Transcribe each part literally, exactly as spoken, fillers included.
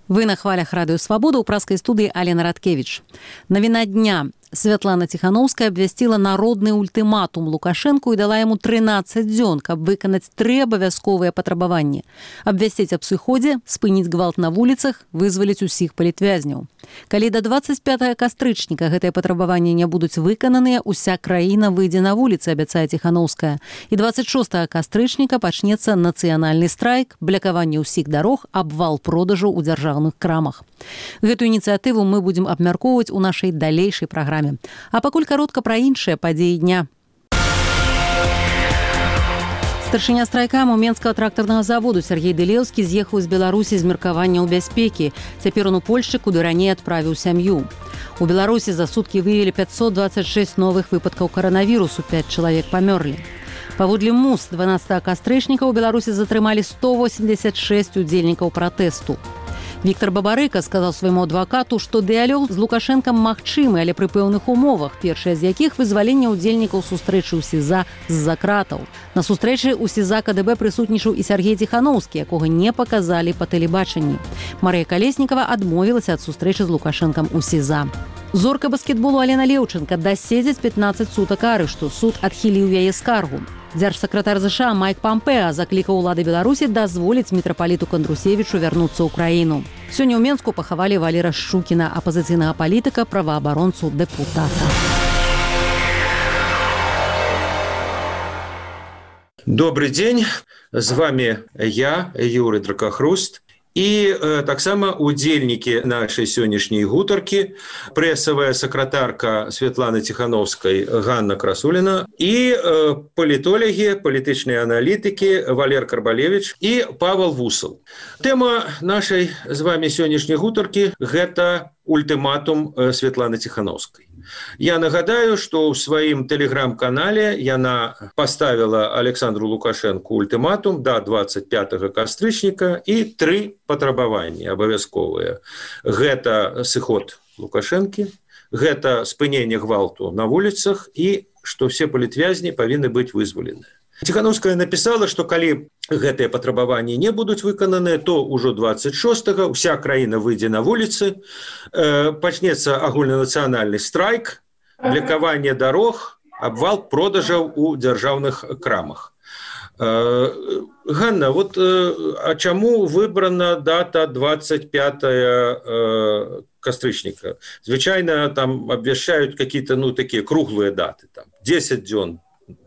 Вы на хвалях Радио Свобода, у пражской студии Алена Радкевич. Новина дня. Святлана Ціхановская абвясціла народны ультыматум Лукашэнку і дала яму трынаццаць дзён, каб выканаць тры абавязковыя патрабаванні. Абвясціць аб сыходзе, спыніць гвалт на вуліцах, вызваліць усіх палітвязняў. Калі да дваццаць пятага кастрычніка гэтыя патрабаванні не будуць выкананыя, уся краіна выйдзе на вуліцы, абяцае Ціхановская. І дваццаць шостага кастрычніка пачнецца нацыянальны страйк, блякаванне ўсіх дарог, абвал продажу ў дзяржаўных крамах. Гэту ініцыятыву мы будзем абмяркоўваць у нашай далейшай праграме. А пакуль каротка пра іншыя падзеі дня. Старшыня страйкаму Менскага трактарнага заводу Сергей Дылеўскі з'ехаў з Беларусі з меркаванняў бяспекі. Цяпер он у Польшчы, куды раней адправіў сям'ю. У Беларусі за суткі выявілі пятьсот двадцать шесть новых выпадкаў каранавірусу, пяць чалавек памёрлі. Паводле МУС дванаццатага кастрычніка ў Беларусі затрымалі сто восемьдесят шесть удзельнікаў пратэсту. Віктор Бабарыка сказаў свайму адвакату, што дыялог з Лукашэнкам магчымы, але пры пэўных умовах, першая з якіх вызваленне ўдзельнікаў сустрэчы ў СІЗА з-за кратаў. На сустрэчы ў СІЗА КДБ прысутнічаў і Сергей Ціхановскі, якога не паказалі па тэлебачанні. Марыя Калеснікава адмовілася ад сустрэчы з Лукашэнкам у СІЗА. Зорка баскетболу Алена Леўчынка даседзіць пятнаццаць сутак арышту. Суд адхіліў яе скаргу. Дзяржсакратар ЗША Майк Пампеа заклікаў улады Беларусі дазволіць мітрапаліту Кандрусевічу вярнуцца ў краіну. Сёння ў Менску пахавалі Валера Шчукіна, апазіцыйнага палітыка, праваабаронцу, дэпутата. Добрый день, з вами я, Юрий Дракахруст. І э, таксама удзельнікі нашай сённяшняй гутаркі, прэсавая сакратарка Святланы Ціхановскай Ганна Красуліна і э, палітолагі, палітычныя аналітыкі Валер Карбалевіч і Павел Вусал. Тэма нашай з вами сённяшняй гутаркі – гэта ультыматум Святланы Ціхановскай. Я нагадаю, што ў сваім тэлеграм-канале яна паставіла Александру Лукашэнку ультыматум да дваццаць пятага кастрычніка і тры патрабаванні абавязковыя. Гэта сыход Лукашэнкі, гэта спыненне гвалту на вуліцах і што все палітвязні павінны быць вызвалены. Ціхановская напісала, што калі гэтыя патрабаванні не будуць выкананыя, то ўжо дваццаць шостага ўся краіна выйдзе на вуліцы, э, пачнецца агульнанацыянальны страйк, блякаванне дарог, абвал продажаў у дзяржаўных крамах. Э, Ганна, вот э, а чаму выбрана дата двадцать пятое э, кастрычніка? Звычайна там абвяшчаюць какие-то, ну, такія круглыя даты, там десять дзён,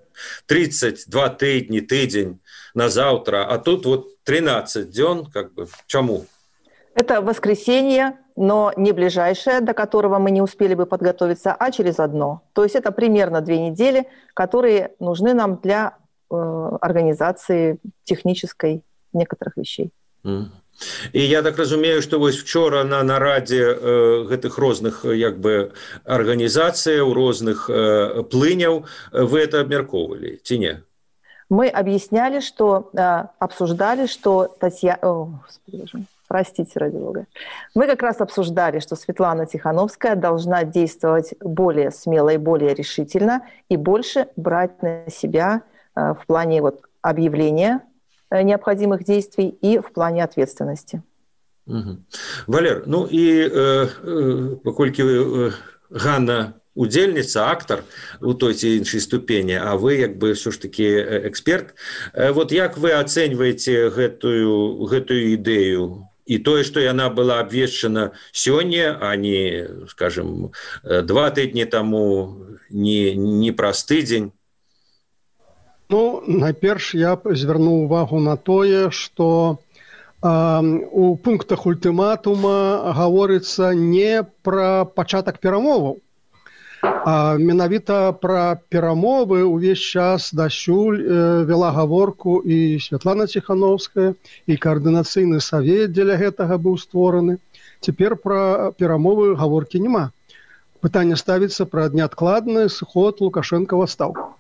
тридцать два тыдні, тыдзень на завтра, а тут вот тринадцать дзён, как бы, чему? Это воскресенье, но не ближайшее, до которого мы не успели бы подготовиться, а через одно. То есть это примерно две недели, которые нужны нам для э, организации технической некоторых вещей. Mm. І я так разумею, што вось вчора на нарадзе э, гэтых розных як бы арганізацыяў, розных э, плыняў вы это абмяркоўвалі, ці не? Мы объясняли, что э, обсуждали, что Татьяна... О, Господи, Боже, простите, ради Бога. Мы как раз обсуждали, что Светлана Ціхановская должна действовать более смело и более решительно и больше брать на себя э, в плане вот, объявления необходимых действий и в плане ответственности. Угу. Валер, ну и э, э, паколькі э, Ганна удзельніца, актар у той ці іншай ступені, а вы як бы все ж таки эксперт, э, вот як вы ацэньваеце гэтую, гэтую ідэю і тое, што яна была абвешчана сёння, а не, скажем, два тыдні таму, не, не праз тыдзень? Ну, найперш я звярну увагу на тое, што э, у пунктах ультыматума гаворыцца не пра пачатак перамоваў, а менавіта пра перамовы ўвесь час дасюль э, вела гаворку і Святлана Ціхановская, і каардынацыйны савет дзеля гэтага быў створаны. Цяпер пра перамовы гаворкі няма. Пытанне ставіцца пра неадкладны сыход Лукашэнка ў адстаўку.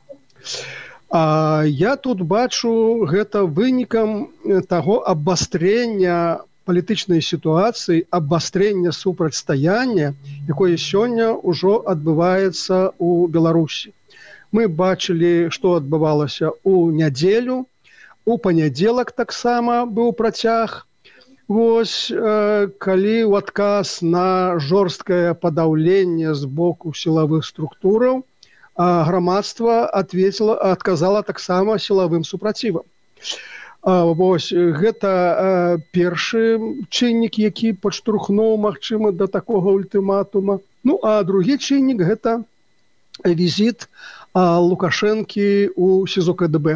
А я тут бачу гэта вынікам таго абвастрэння палітычнай сітуацыі, абвастрэння супрацьстаяння, якое сёння ўжо адбываецца ў Беларусі. Мы бачылі, што адбывалася ў нядзелю, у панядзелак таксама быў працяг Вось, калі ў адказ на жорсткае падаўленне з боку сілавых структураў, грамадства адветила, адказала таксама сілавым супрацівам. Вось, гэта першы чыннік, які падштурхнуў, магчыма, да такога ультыматума. Ну, а другі чыннік – гэта візіт Лукашэнкі ў СІЗО КДБ.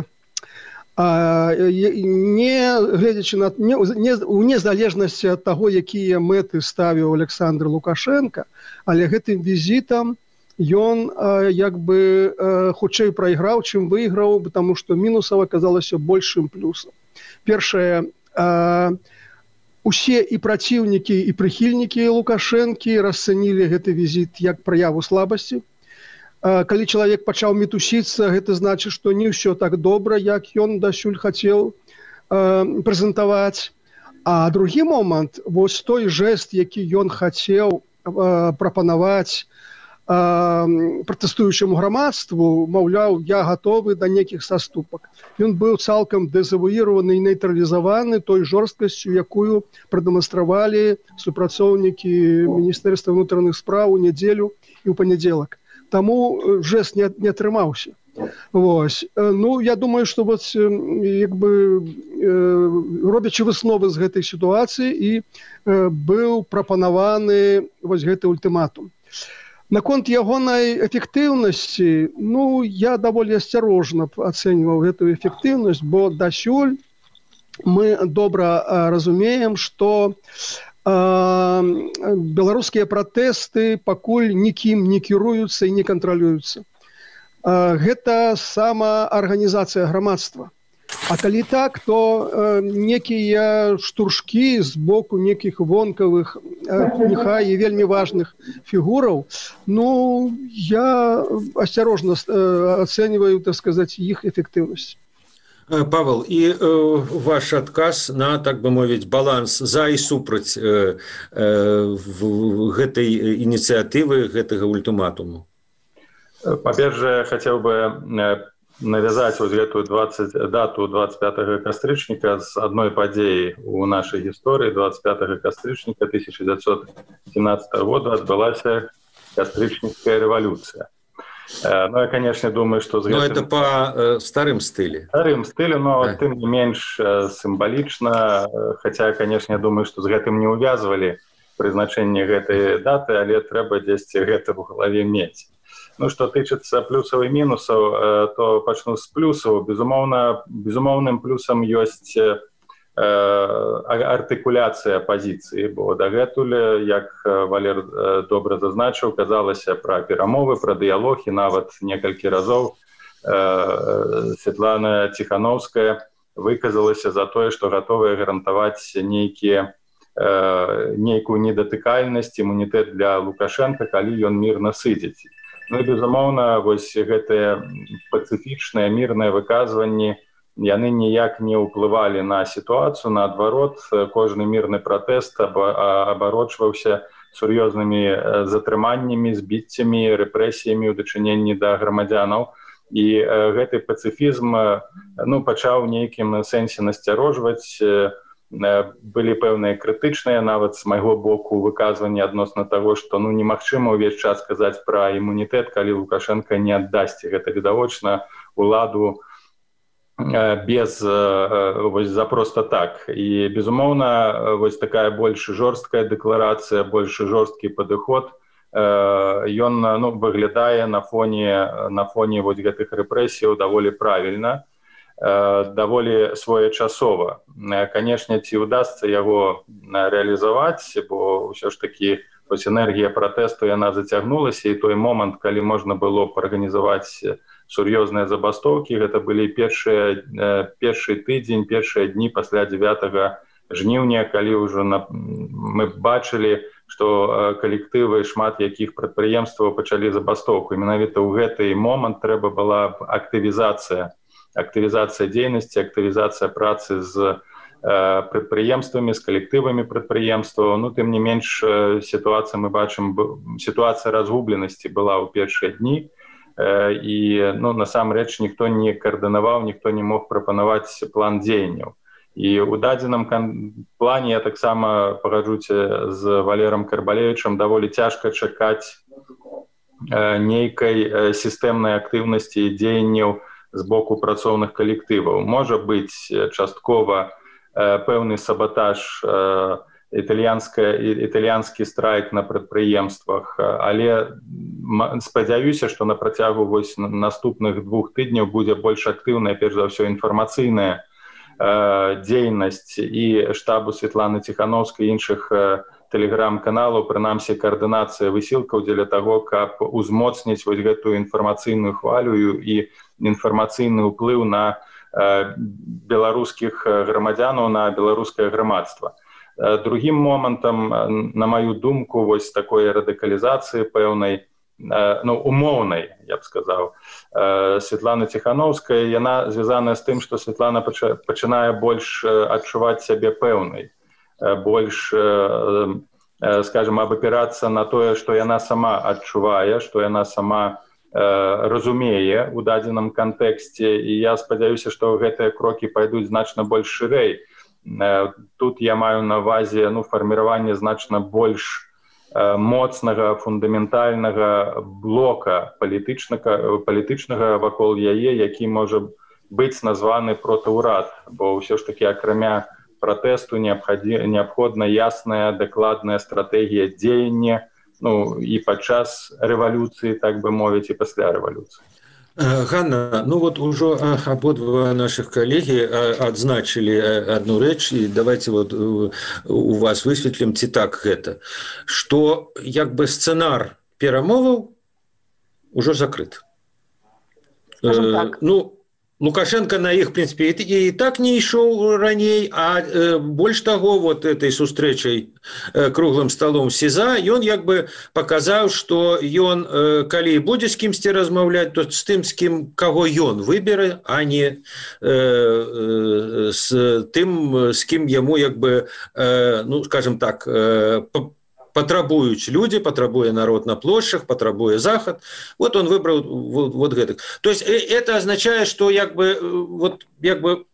Не гледзячы на не, не, у незалежнасці ад таго, якія мэты ставіў Александр Лукашенко, але гэтым візітам ён як бы хутчэй прайграў, чым выйграў, потому што мінусаў аказалася большым плюсам. Першае, усе і праціўнікі, і прыхільнікі Лукашэнкі расцэнілі гэты візіт як праяву слабасці. Калі чалавек пачаў мітусіцца, гэта значыць, што не ўсё так добра, як ён дасюль хацеў э, прэзентаваць. А другі момант, вось той жэст, які ён хацеў э, прапанаваць э, пратэстуючаму грамадству, маўляў, я гатовы да нейкіх саступак. Ён быў цалкам дэзавуіраваны і нейтралізаваны той жорсткасцю, якую прадэманстравалі супрацоўнікі Міністэрства ўнутраных спраў у нядзелю і ў панядзелак. Таму жэст не, не атрымаўся. Вось. Ну, я думаю, што вот, як бы, робячы высновы з гэтай сітуацыі, і быў прапанаваны вось гэты ультыматум. Наконт ягонай эфектыўнасці, ну, я даволі асцярожна ацэньваў гэтую эфектыўнасць, бо дасюль мы добра разумеем, што беларускія пратэсты пакуль нікім не кіруюцца і не кантралююцца. Гэта самаарганізацыя грамадства. А калі так, то некія штуршкі з боку некіх вонкавых, няхай і вельмі важных фігураў, ну, я асцярожна ацэньваю, так сказаць, іх эфектыўнасць. Павел, і э, ваш адказ на, так бы мовіць, баланс за і супраць э, э, гэтай ініцыятывы, гэтага ультыматуму? Па-першае, хацеў бы навязаць вось гэтую двадцать, дату двадцать пятага кастрычніка з адной падзеі ў нашай гісторыі. двадцать пятага кастрычніка тысяча дзевяцьсот семнадцатага года адбылася кастрычніцкая рэвалюцыя. Ну, я, конечно, думаю, что... Но гэтым... это по э, старым стиле. Старым стиле, но а. тем не менш э, символично. Хотя, конечно, я думаю, что с гэтым не увязывали призначение гэтай даты, але трэба дзесьці гэта в голове мець. Ну, что тычыцца плюсаў і мінусаў, э, то пачну з плюсаў. Безумоўна, безумоўным плюсам ёсць э, артыкуляцыя пазіцыі, бо дагэтуль, як Валер э, добра зазначыў, казалася пра перамовы, пра дыялог, і нават некалькі разоў э, Светлана Ціхановская выказалася за тое, што гатовая гарантаваць нейкія э, нейкую недатыкальнасць, імунітэт для Лукашенка, калі ён мірна сыдзіць. Ну і безумоўна, вось гэтыя пацыфічныя мірныя выказванні яны ніяк не ўплывалі на сітуацыю, наадварот, кожны мірны пратэст абарочваўся сур'ёзнымі затрыманнямі, збіццямі, рэпрэсіямі ў дачыненні да грамадзянаў. І гэты пацыфізм ну, пачаў нейкім сэнсе насцярожваць. Былі пэўныя крытычныя, нават з майго боку, выказванні адносна таго, што ну, немагчыма ўвесь час казаць пра імунітэт, калі Лукашенко не аддасць. Гэта відавочна уладу без вось, за просто так. І, безумоўна, вось такая больш жорсткая дэкларацыя, больш жорсткі падыход, ён ну, выглядае на фоне, на фоне вось гэтых рэпрэсіяў даволі правільна, даволі своечасова. Канешне, ці ўдасца яго рэалізаваць, бо ўсё ж такі вось энергія пратэсту яна зацягнулася, і той момант, калі можна было б арганізаваць сур'ёзныя забастоўкі, гэта былі першыя, першы тыдзень, першыя дні пасля дзевятага жніўня, калі ўжо на... мы бачылі, што калектывы шмат якіх прадпрыемстваў пачалі забастоўку. І менавіта ў гэты момант трэба была актывізацыя, актывізацыя дзейнасці, актывізацыя працы з прадпрыемствамі, з калектывамі прадпрыемстваў. Ну, тым не менш, сітуацыя, мы бачым, сітуацыя разгубленасці была ў першыя дні, і ну, насамрэч ніхто не каардынаваў, ніхто не мог прапанаваць план дзеянняў. І ў дадзеным плане я таксама пагаджуся з Валером Карбалевічам, даволі цяжка чакаць нейкай сістэмнай актыўнасці і дзеянняў з боку працоўных калектываў. Можа быць часткова пэўны сабатаж, італьянскі страйк на прадпрыемствах, але спадзяюся, што на працягу вось наступных двух тыдняў будзе больш актыўная, перш за ўсё, інфармацыйная дзейнасць і штабу Светланы Ціхановскай і іншых тэлеграм-каналаў, прынамсі каардынацыя высілкаў дзеля таго, каб узмоцніць вось гэтую інфармацыйную хвалю і інфармацыйны ўплыў на беларускіх грамадзянаў, на беларускае грамадства. Другім момантам, на маю думку, вось такой радыкалізацыі пэўнай, ну, умоўнай, я б сказаў, Светланы Ціхановскай, яна звязаная з тым, што Светлана пачынае больш адчуваць сябе пэўнай, больш, скажем, абапірацца на тое, што яна сама адчувае, што яна сама разумее ў дадзеным кантэксце, і я спадзяюся, што гэтыя крокі пайдуць значна больш шырэй. Тут я маю на ўвазе, ну, фарміраванне значна больш моцнага, фундаментальнага блока палітычнага, палітычнага вакол яе, які можа быць названы протаўрад, бо ўсё ж такі акрамя пратэсту неабходна ясная, дакладная стратэгія дзеяння, ну, і падчас рэвалюцыі, так бы мовіць, і пасля рэвалюцыі. Ганна, ну вот ужо абодва наших калегі адзначылі одну рэч, і давайте вот у вас высветлім, ці так гэта, што як бы сцэнар перамоваў ужо закрыт. Так. Ну, Лукашенко на іх, в принципе, і так не ішоў раней, а больш таго, вот этой сустрэчай круглым столом СІЗА, ён як бы паказаў, што ён, калі будзе з кімсьці размаўляць, то з тым, з кім, каго ён выберэ, а не з тым, з кім яму, як бы, ну, скажем так, патрабуюць людзі, патрабуе народ на плошчах, патрабуе захад. Вот он выбрал вот, вот гэтых. То есть это означает, что як бы, вот, як бы,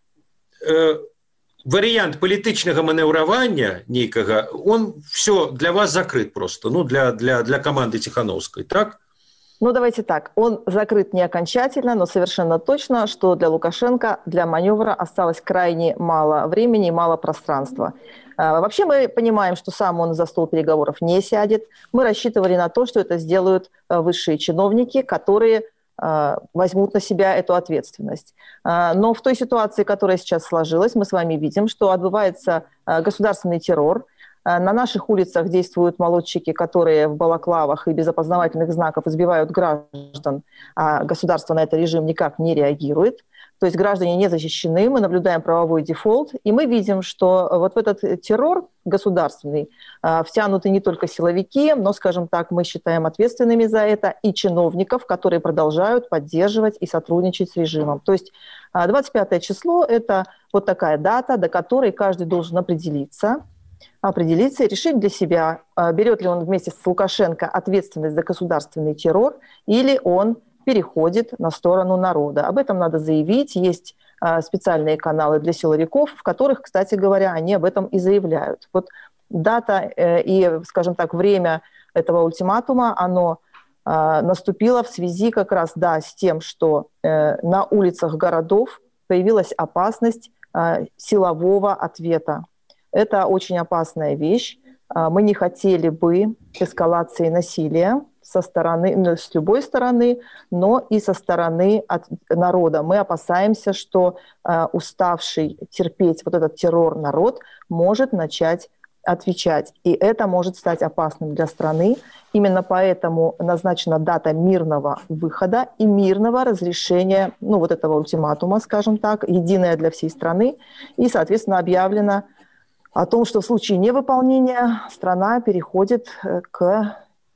э, вариант палітычнага манеўравання нейкага, он все для вас закрыт просто, ну, для, для, для команды Тихановской, так? Ну, давайте так. Он закрыт не окончательно, но совершенно точно, что для Лукашенко, для маневра осталось крайне мало времени и мало пространства. Вообще мы понимаем, что сам он за стол переговоров не сядет. Мы рассчитывали на то, что это сделают высшие чиновники, которые возьмут на себя эту ответственность. Но в той ситуации, которая сейчас сложилась, мы с вами видим, что отбывается государственный террор. На наших улицах действуют молодчики, которые в балаклавах и без опознавательных знаков избивают граждан, а государство на этот режим никак не реагирует. То есть граждане не защищены, мы наблюдаем правовой дефолт, и мы видим, что вот в этот террор государственный втянуты не только силовики, но, скажем так, мы считаем ответственными за это и чиновников, которые продолжают поддерживать и сотрудничать с режимом. То есть двадцать пятое число – это вот такая дата, до которой каждый должен определиться, определиться и решить для себя, берет ли он вместе с Лукашенко ответственность за государственный террор или он переходит на сторону народа. Об этом надо заявить. Есть а, специальные каналы для силовиков, в которых, кстати говоря, они об этом и заявляют. Вот дата э, и, скажем так, время этого ультиматума, оно э, наступило в связи как раз, да, с тем, что э, на улицах городов появилась опасность э, силового ответа. Это очень опасная вещь. Э, мы не хотели бы эскалации насилия со стороны, ну, с любой стороны, но и со стороны от народа. Мы опасаемся, что э, уставший терпеть вот этот террор народ может начать отвечать. И это может стать опасным для страны. Именно поэтому назначена дата мирного выхода и мирного разрешения, ну, вот этого ультиматума, скажем так, единая для всей страны. И, соответственно, объявлено о том, что в случае невыполнения страна переходит к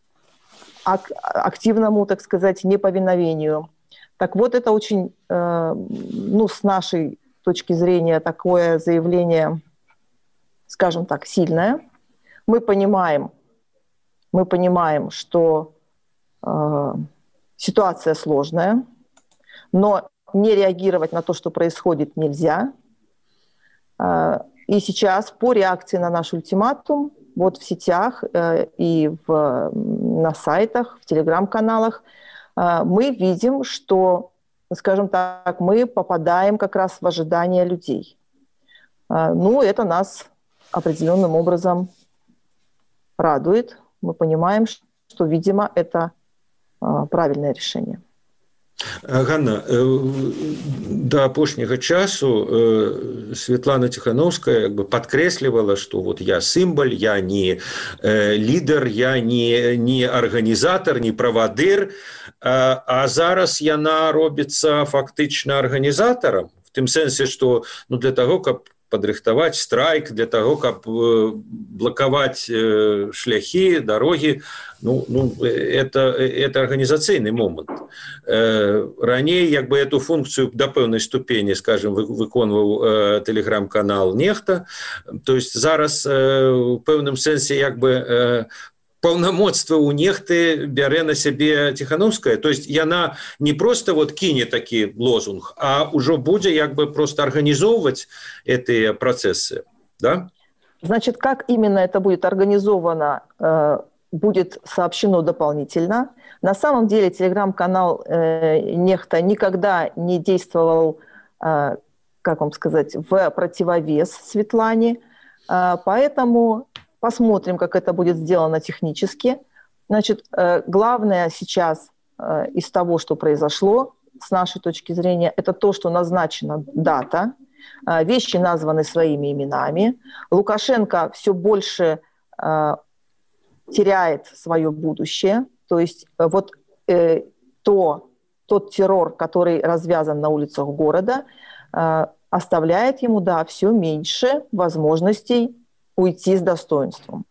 активному, так сказать, неповиновению. Так вот, это очень, э, ну, с нашей точки зрения, такое заявление, скажем так, сильное. Мы понимаем, мы понимаем, что э, ситуация сложная, но не реагировать на то, что происходит, нельзя. И сейчас по реакции на наш ультиматум вот в сетях и в, на сайтах, в телеграм-каналах мы видим, что, скажем так, мы попадаем как раз в ожидания людей. Ну, это нас определенным образом радует. Мы понимаем, что, видимо, это правильное решение. Ганна, до апошняга часу Светлана Тихановская как бы подкрэслівала, что вот я сімбаль, я не лідар, я не, не арганізатар, не правадыр, а зараз яна робіцца фактычна арганізатарам, в тым сэнсе, что ну, для того, каб падрыхтаваць страйк, для того, каб блокаваць шляхи, дороги, ну, ну это, это организационный момент. Раней як бы эту функцию до пэўнай ступені, скажем, выконваў телеграм-канал Нехта. То есть зараз в пэўным сэнсе як бы паўнамоцтва у Нехты бярэ на сябе Тихановская. То есть яна не просто вот кине такі лозунг, а ўжо будзе як бы просто организовывать эти процессы, да? Значит, как именно это будет организовано, будет сообщено дополнительно. На самом деле телеграм-канал Нехта никогда не действовал, как вам сказать, в противовес Светлане, поэтому посмотрим, как это будет сделано технически. Значит, главное сейчас из того, что произошло, с нашей точки зрения, это то, что назначена дата, вещи названы своими именами. Лукашенко все больше теряет свое будущее. То есть вот то, тот террор, который развязан на улицах города, оставляет ему, да, все меньше возможностей уйти с достоинством.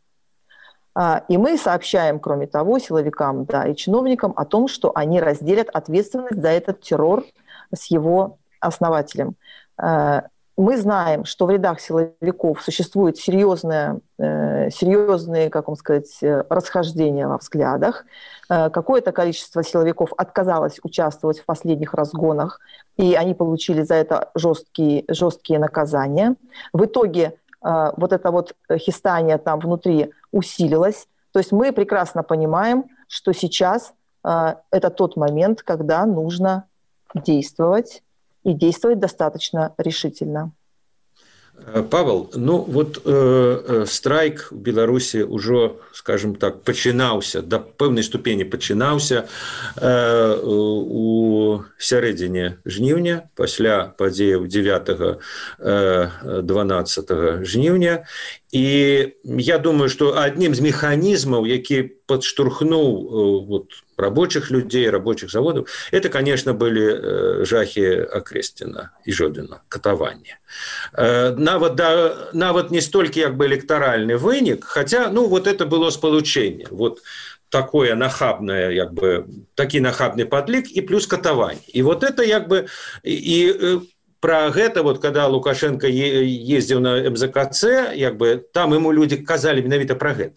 И мы сообщаем, кроме того, силовикам, да, и чиновникам о том, что они разделят ответственность за этот террор с его основателем. Мы знаем, что в рядах силовиков существуют серьезные, серьезные, как вам сказать, расхождения во взглядах. Какое-то количество силовиков отказалось участвовать в последних разгонах, и они получили за это жесткие, жесткие наказания. В итоге вот это вот хистание там внутри усилилось. То есть мы прекрасно понимаем, что сейчас это тот момент, когда нужно действовать, и действовать достаточно решительно. Павел, ну вот э, страйк в Беларуси уже, скажем так, пачынаўся, до пэўнай ступені пачынаўся э, у сярэдзіне жніўня, пасля падзеяў дзевятага дванаццатага жніўня. И я думаю, что одним из механизмов, які подштурхнул вот, рабочих людей, рабочих заводов, это, конечно, были жахи Окрестина и Жодина, катаванне. Нават, да, нават не столько как бы электоральный вынік, хотя, ну, вот это было сполучение, вот такое нахабное, как бы, такий нахабный подлик и плюс катаванне. И вот это, как бы, и, и про гэта, вот, когда Лукашенко ездил на эм зэ ка цэ, как бы, там ему люди казали менавіта про гэта.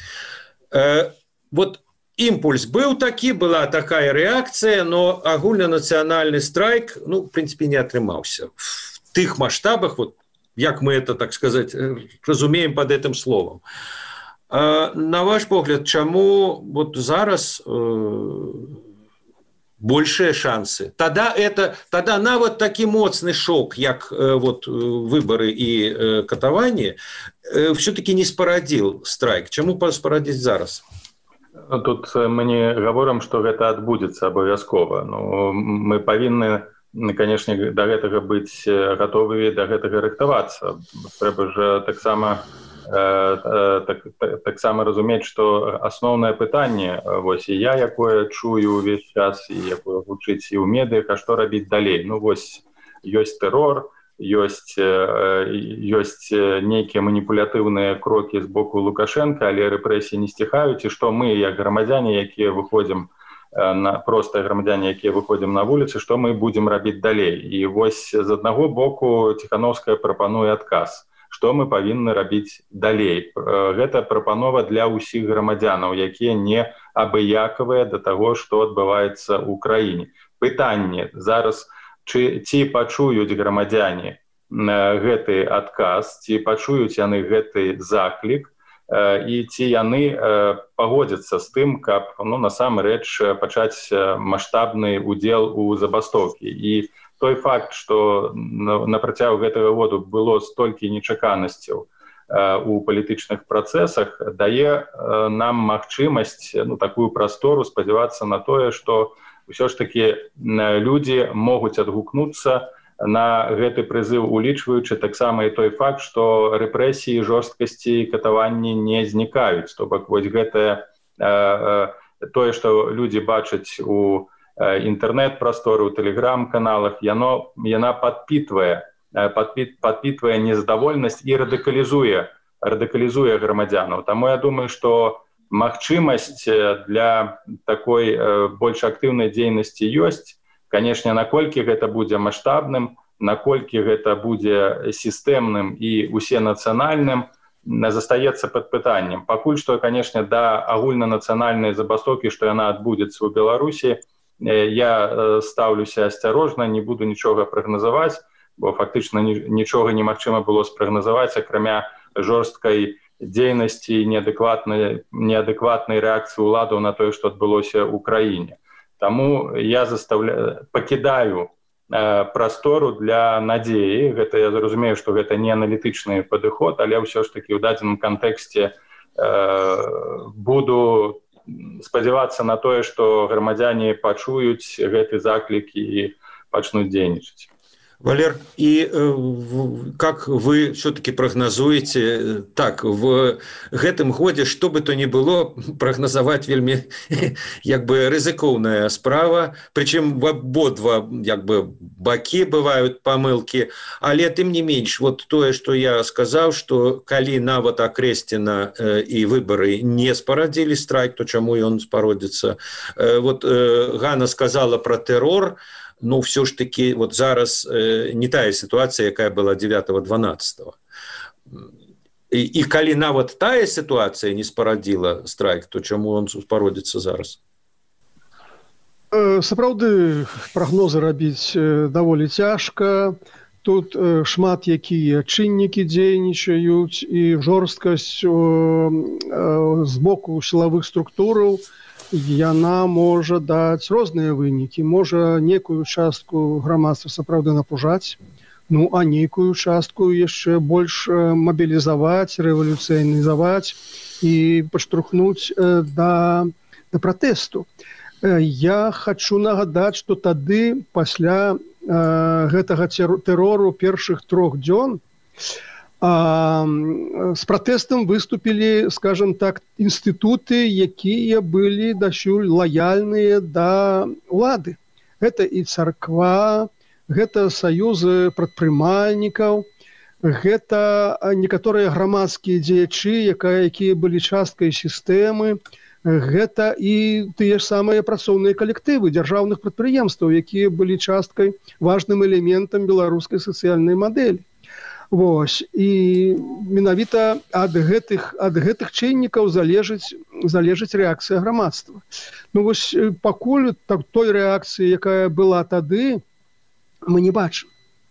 Э, вот импульс был таки, была такая реакция, но агульнанациональный страйк, ну, в принципе, не атрымаўся. В тых масштабах, вот, як мы это, так сказать, разумеем под этим словом. Э, на ваш погляд, чаму вот зараз э, большие шансы? Тогда это, тогда нават такі моцны шок, як э, вот выборы и э, катаванне, э, все-таки не спарадзіў страйк. Чаму спарадзіць зараз? Тут мы не говорим, что это адбудзецца абавязкова. Ну, мы павінны, конечно, до гэтага быць готовы, до гэтага рыхтавацца. Трэба же таксама так, так, таксама разумець, што асноўнае пытанне, вось, і я, якое чую ўвесь час, і якое гучыць і ў медыях, а што рабіць далей? Ну, вось, ёсць тэрор, ёсць, ёсць нейкія маніпулятыўныя крокі з боку Лукашенка, але рэпрэсіі не сціхаюць, і што мы, як грамадзяне, якія выходзім, на, простыя грамадзяне, якія выходзім на вуліцы, што мы будзем рабіць далей? І вось з аднаго боку Тихановская прапануе адказ. Што мы павінны рабіць далей? Гэта прапанова для ўсіх грамадзянаў, якія не абыякавыя да таго, што адбываецца ў краіне. Пытанне зараз, ці, ці пачуюць грамадзяне гэты адказ, ці пачуюць яны гэты заклік, і ці яны пагодзяцца з тым, каб ну, насамрэч пачаць маштабны удзел у забастоўкі. І той факт, што на працягу гэтага году было столькі нечаканасцяў у палітычных працэсах, дае нам магчымасць, ну, такую прастору спадзявацца на тое, што ўсё ж такі людзі могуць адгукнуцца на гэты прызыў, улічваючы таксама і той факт, што рэпрэсіі, жорсткасці і катаванні не знікаюць. То бок вось гэтае тое, што людзі бачаць у інтэрнэт-прасторы, у тэлеграм-каналах, яно яна падпітвае падпітвае незадаволенасць і радыкалізуе радыкалізуе грамадзянаў. Таму я думаю, што магчымасць для такой больш актыўнай дзейнасці ёсць. Канешне, наколькі гэта будзе маштабным, наколькі гэта будзе сістэмным і усенацыянальным, застаецца пад пытаннем. Пакуль што, канешне, да агульнанацыянальнай забастоўкі, што яна адбудзецца ў Беларусі, я стаўлюся асцярожна, не буду нічога прагназаваць, бо фактычна нічога немагчыма было спрагназаваць, акрамя жорсткай дзейнасці і неадэкватнай неадэкватнай рэакцыі ўладаў на тое, што адбылося ў краіне. Таму я заставля... пакідаю э, прастору для надзеі. Гэта я зразумею, што гэта не аналітычны падыход, але ўсё ж такі ў дадзеным кантэксце э, буду спадзявацца на тое, што грамадзяне пачуюць гэты заклік і пачнуць дзейнічаць. Валер, и э, как вы все-таки прогнозуете, так, в гэтым годзе, что бы то ни было, прогнозовать вельми, як бы, рызыкоўная справа, причем в ободва, як бы, баки бывают помылки, але тым не менш, вот тое, что я сказал, что калі нават акрэсціна э, и выборы не спарадзілі страйк, то чаму ён спародзіцца? Э, вот э, Ганна сказала про террор, ну, все ж таки, вот зараз э, не тая ситуация, якая была девятого дванадцатого. И, и калі нават тая ситуация не спарадзіла страйк, то чаму он спародзіцца зараз? Сапраўды, прагнозы рабіць даволі цяжка. Тут шмат якія чыннікі дзейнічаюць, і жорсткасць з боку сілавых структураў яна можа даць розныя вынікі. Можа некую частку грамадства сапраўды напужаць, ну, а нейкую частку яшчэ больш мабілізаваць, рэвалюцыянізаваць і падштурхнуць да, да пратэсту. Я хачу нагадаць, што тады, пасля гэтага тэрору першых трох дзён, А, з пратэстам выступілі, скажем так, інстытуты, якія былі дасюль лаяльныя да ўлады. Гэта і царква, гэта саюзы прадпрымальнікаў, гэта некаторыя грамадскія дзеячы, якія былі часткай сістэмы, гэта і тыя ж самыя працоўныя калектывы дзяржаўных прадпрыемстваў, якія былі часткай, важным элементам беларускай сацыяльнай мадэлі. Вось, і менавіта ад гэтых, ад гэтых чыннікаў залежыць, залежыць рэакцыя грамадства. Ну вось, пакуль так, той рэакцыі, якая была тады, мы не бачым.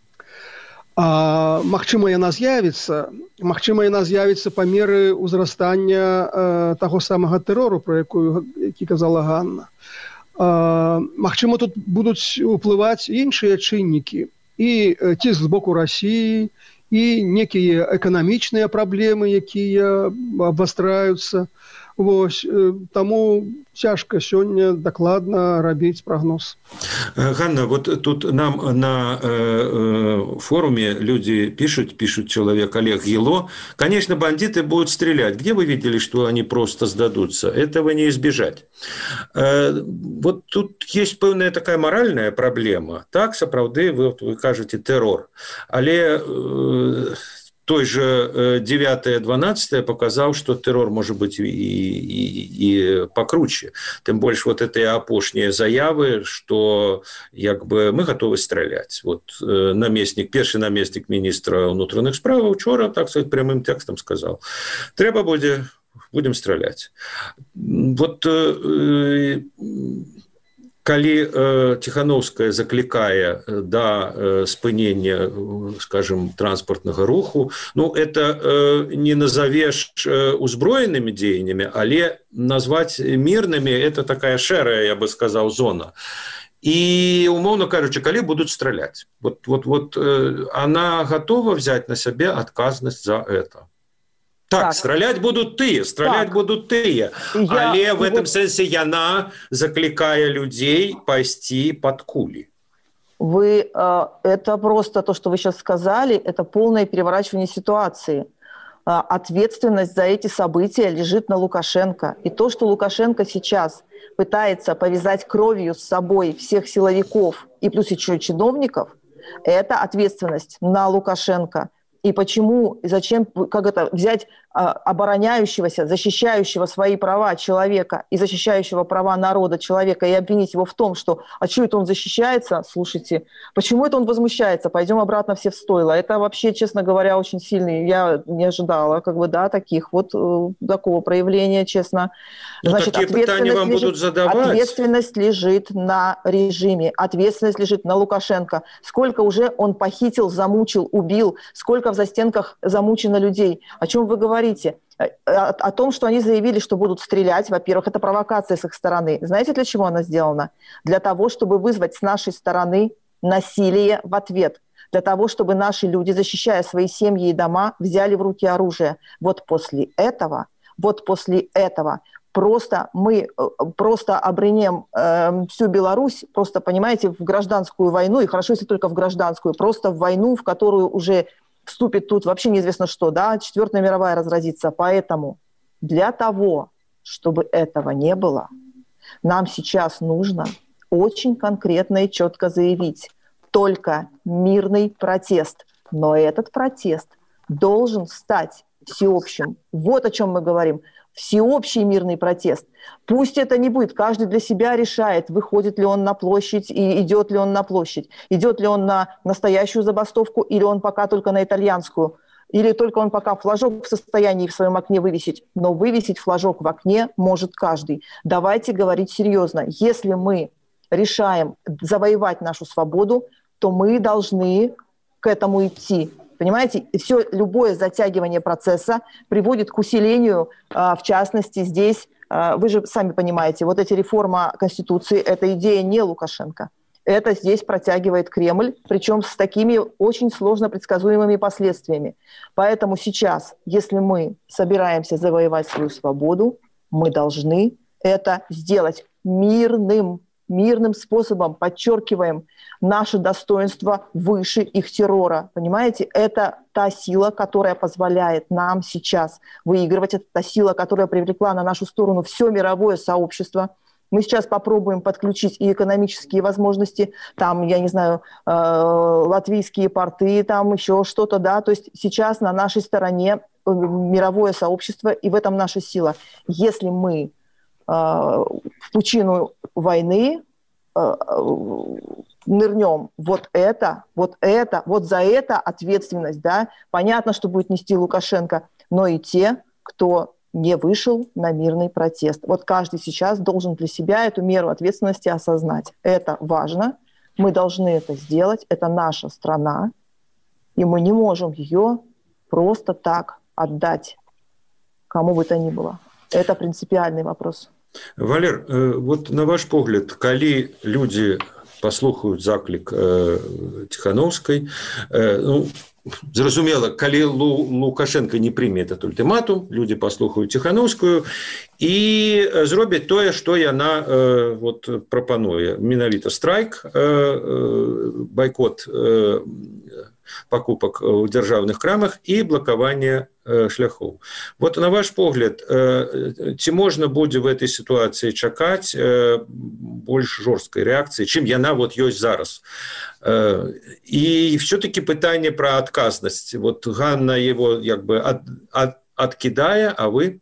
А, магчыма, яна з'явіцца, магчыма, яна з'явіцца па меры ўзрастання а, таго самага тэрору, про якую, які казала Ганна. А, магчыма, тут будуць уплываць іншыя чыннікі, і ціск з боку Расіі, і некія эканамічныя праблемы, якія абвастраюцца. Вось, таму цяжка сёння дакладна рабіць прагноз. Ганна, вот тут нам на э, форуме люди пишут, пишут человек Олег Ело, конечно, бандиты будут стрелять. Где вы видели, что они просто сдадутся? Этого не избежать. Э, вот тут есть певная такая моральная проблема. Так, сапраўды, вы, вы кажете, террор. Але э, той же девятое дванадцатое показал, что террор может быть и, и, и покруче. Тем больше вот эти опошние заявы, что як бы, мы готовы стрелять. Вот наместник, первый наместник министра внутренних справ вчера, так сказать, прямым текстом сказал. Треба будет, будем стрелять. Вот... Э, Калі э, Ціхановская заклікае да э, спынення, скажем, транспартнага руху, ну, это э, не назовеш э, узброенымі дзеяннямі, але назваць мірнымі – это такая шэрая, я бы сказаў, зона. И, умовно кажучи, калі будут стрелять. Вот, вот, вот э, она готова взять на себе отказность за это. Так, так, стрелять будут тыя, стрелять так. будут тыя. Я... Але в этом сэнсе яна закликая людей пайсці под кули. Вы, э, это просто то, что вы сейчас сказали, это полное переворачивание ситуации. Э, ответственность за эти события лежит на Лукашенко. И то, что Лукашенко сейчас пытается повязать кровью с собой всех силовиков и плюс еще чиновников, это ответственность на Лукашенко. И почему, и зачем, как это, взять а, обороняющегося, защищающего свои права человека и защищающего права народа человека и обвинить его в том, что, а что это он защищается, слушайте, почему это он возмущается, пойдем обратно все в стойло. Это вообще, честно говоря, очень сильный, я не ожидала, как бы, да, таких вот, э, такого проявления, честно. Но значит, такие питания вам лежит, будут задавать. Ответственность лежит на режиме, ответственность лежит на Лукашенко. Сколько уже он похитил, замучил, убил, сколько в застенках замучено людей. О чем вы говорите? О, о том, что они заявили, что будут стрелять. Во-первых, это провокация с их стороны. Знаете, для чего она сделана? Для того, чтобы вызвать с нашей стороны насилие в ответ. Для того, чтобы наши люди, защищая свои семьи и дома, взяли в руки оружие. Вот после этого, вот после этого просто мы просто обренем э, всю Беларусь, просто, понимаете, в гражданскую войну, и хорошо, если только в гражданскую, просто в войну, в которую уже вступит тут вообще неизвестно что, да, Четвертая мировая разразится. Поэтому для того, чтобы этого не было, нам сейчас нужно очень конкретно и четко заявить только мирный протест. Но этот протест должен стать всеобщим. Вот о чем мы говорим. Всеобщий мирный протест. Пусть это не будет, каждый для себя решает, выходит ли он на площадь и идет ли он на площадь, идет ли он на настоящую забастовку или он пока только на итальянскую, или только он пока флажок в состоянии в своем окне вывесить. Но вывесить флажок в окне может каждый. Давайте говорить серьезно. Если мы решаем завоевать нашу свободу, то мы должны к этому идти. Понимаете, и все, любое затягивание процесса приводит к усилению, в частности, здесь, вы же сами понимаете, вот эта реформа Конституции, это идея не Лукашенко. Это здесь протягивает Кремль, причем с такими очень сложно предсказуемыми последствиями. Поэтому сейчас, если мы собираемся завоевать свою свободу, мы должны это сделать мирным мирным способом, подчеркиваем наше достоинство выше их террора. Понимаете, это та сила, которая позволяет нам сейчас выигрывать, это та сила, которая привлекла на нашу сторону все мировое сообщество. Мы сейчас попробуем подключить и экономические возможности, там, я не знаю, э, латвийские порты, там еще что-то, да, то есть сейчас на нашей стороне мировое сообщество, и в этом наша сила. Если мы в пучину войны э, нырнем, вот это, вот это, вот за это ответственность, да, понятно, что будет нести Лукашенко, но и те, кто не вышел на мирный протест. Вот каждый сейчас должен для себя эту меру ответственности осознать. Это важно, мы должны это сделать, это наша страна, и мы не можем ее просто так отдать кому бы то ни было. Это принципиальный вопрос. Валер, вот на ваш погляд, калі люди паслухаюць заклік Ціхановскай, ну, зразумела, калі Лукашенко не прыме этот ультыматум, люди паслухаюць Ціхановскую і зробяць тое, што яна вот, прапануе. Менавіта страйк, байкот покупок в державных крамах и блокирование шляхов. Вот на ваш погляд, ці можна будзе в этой ситуации чакаць больш жорсткай реакции, чем яна вот ёсць зараз? И все-таки пытание про отказность. Вот Ганна его как бы от, от, откидая, а вы?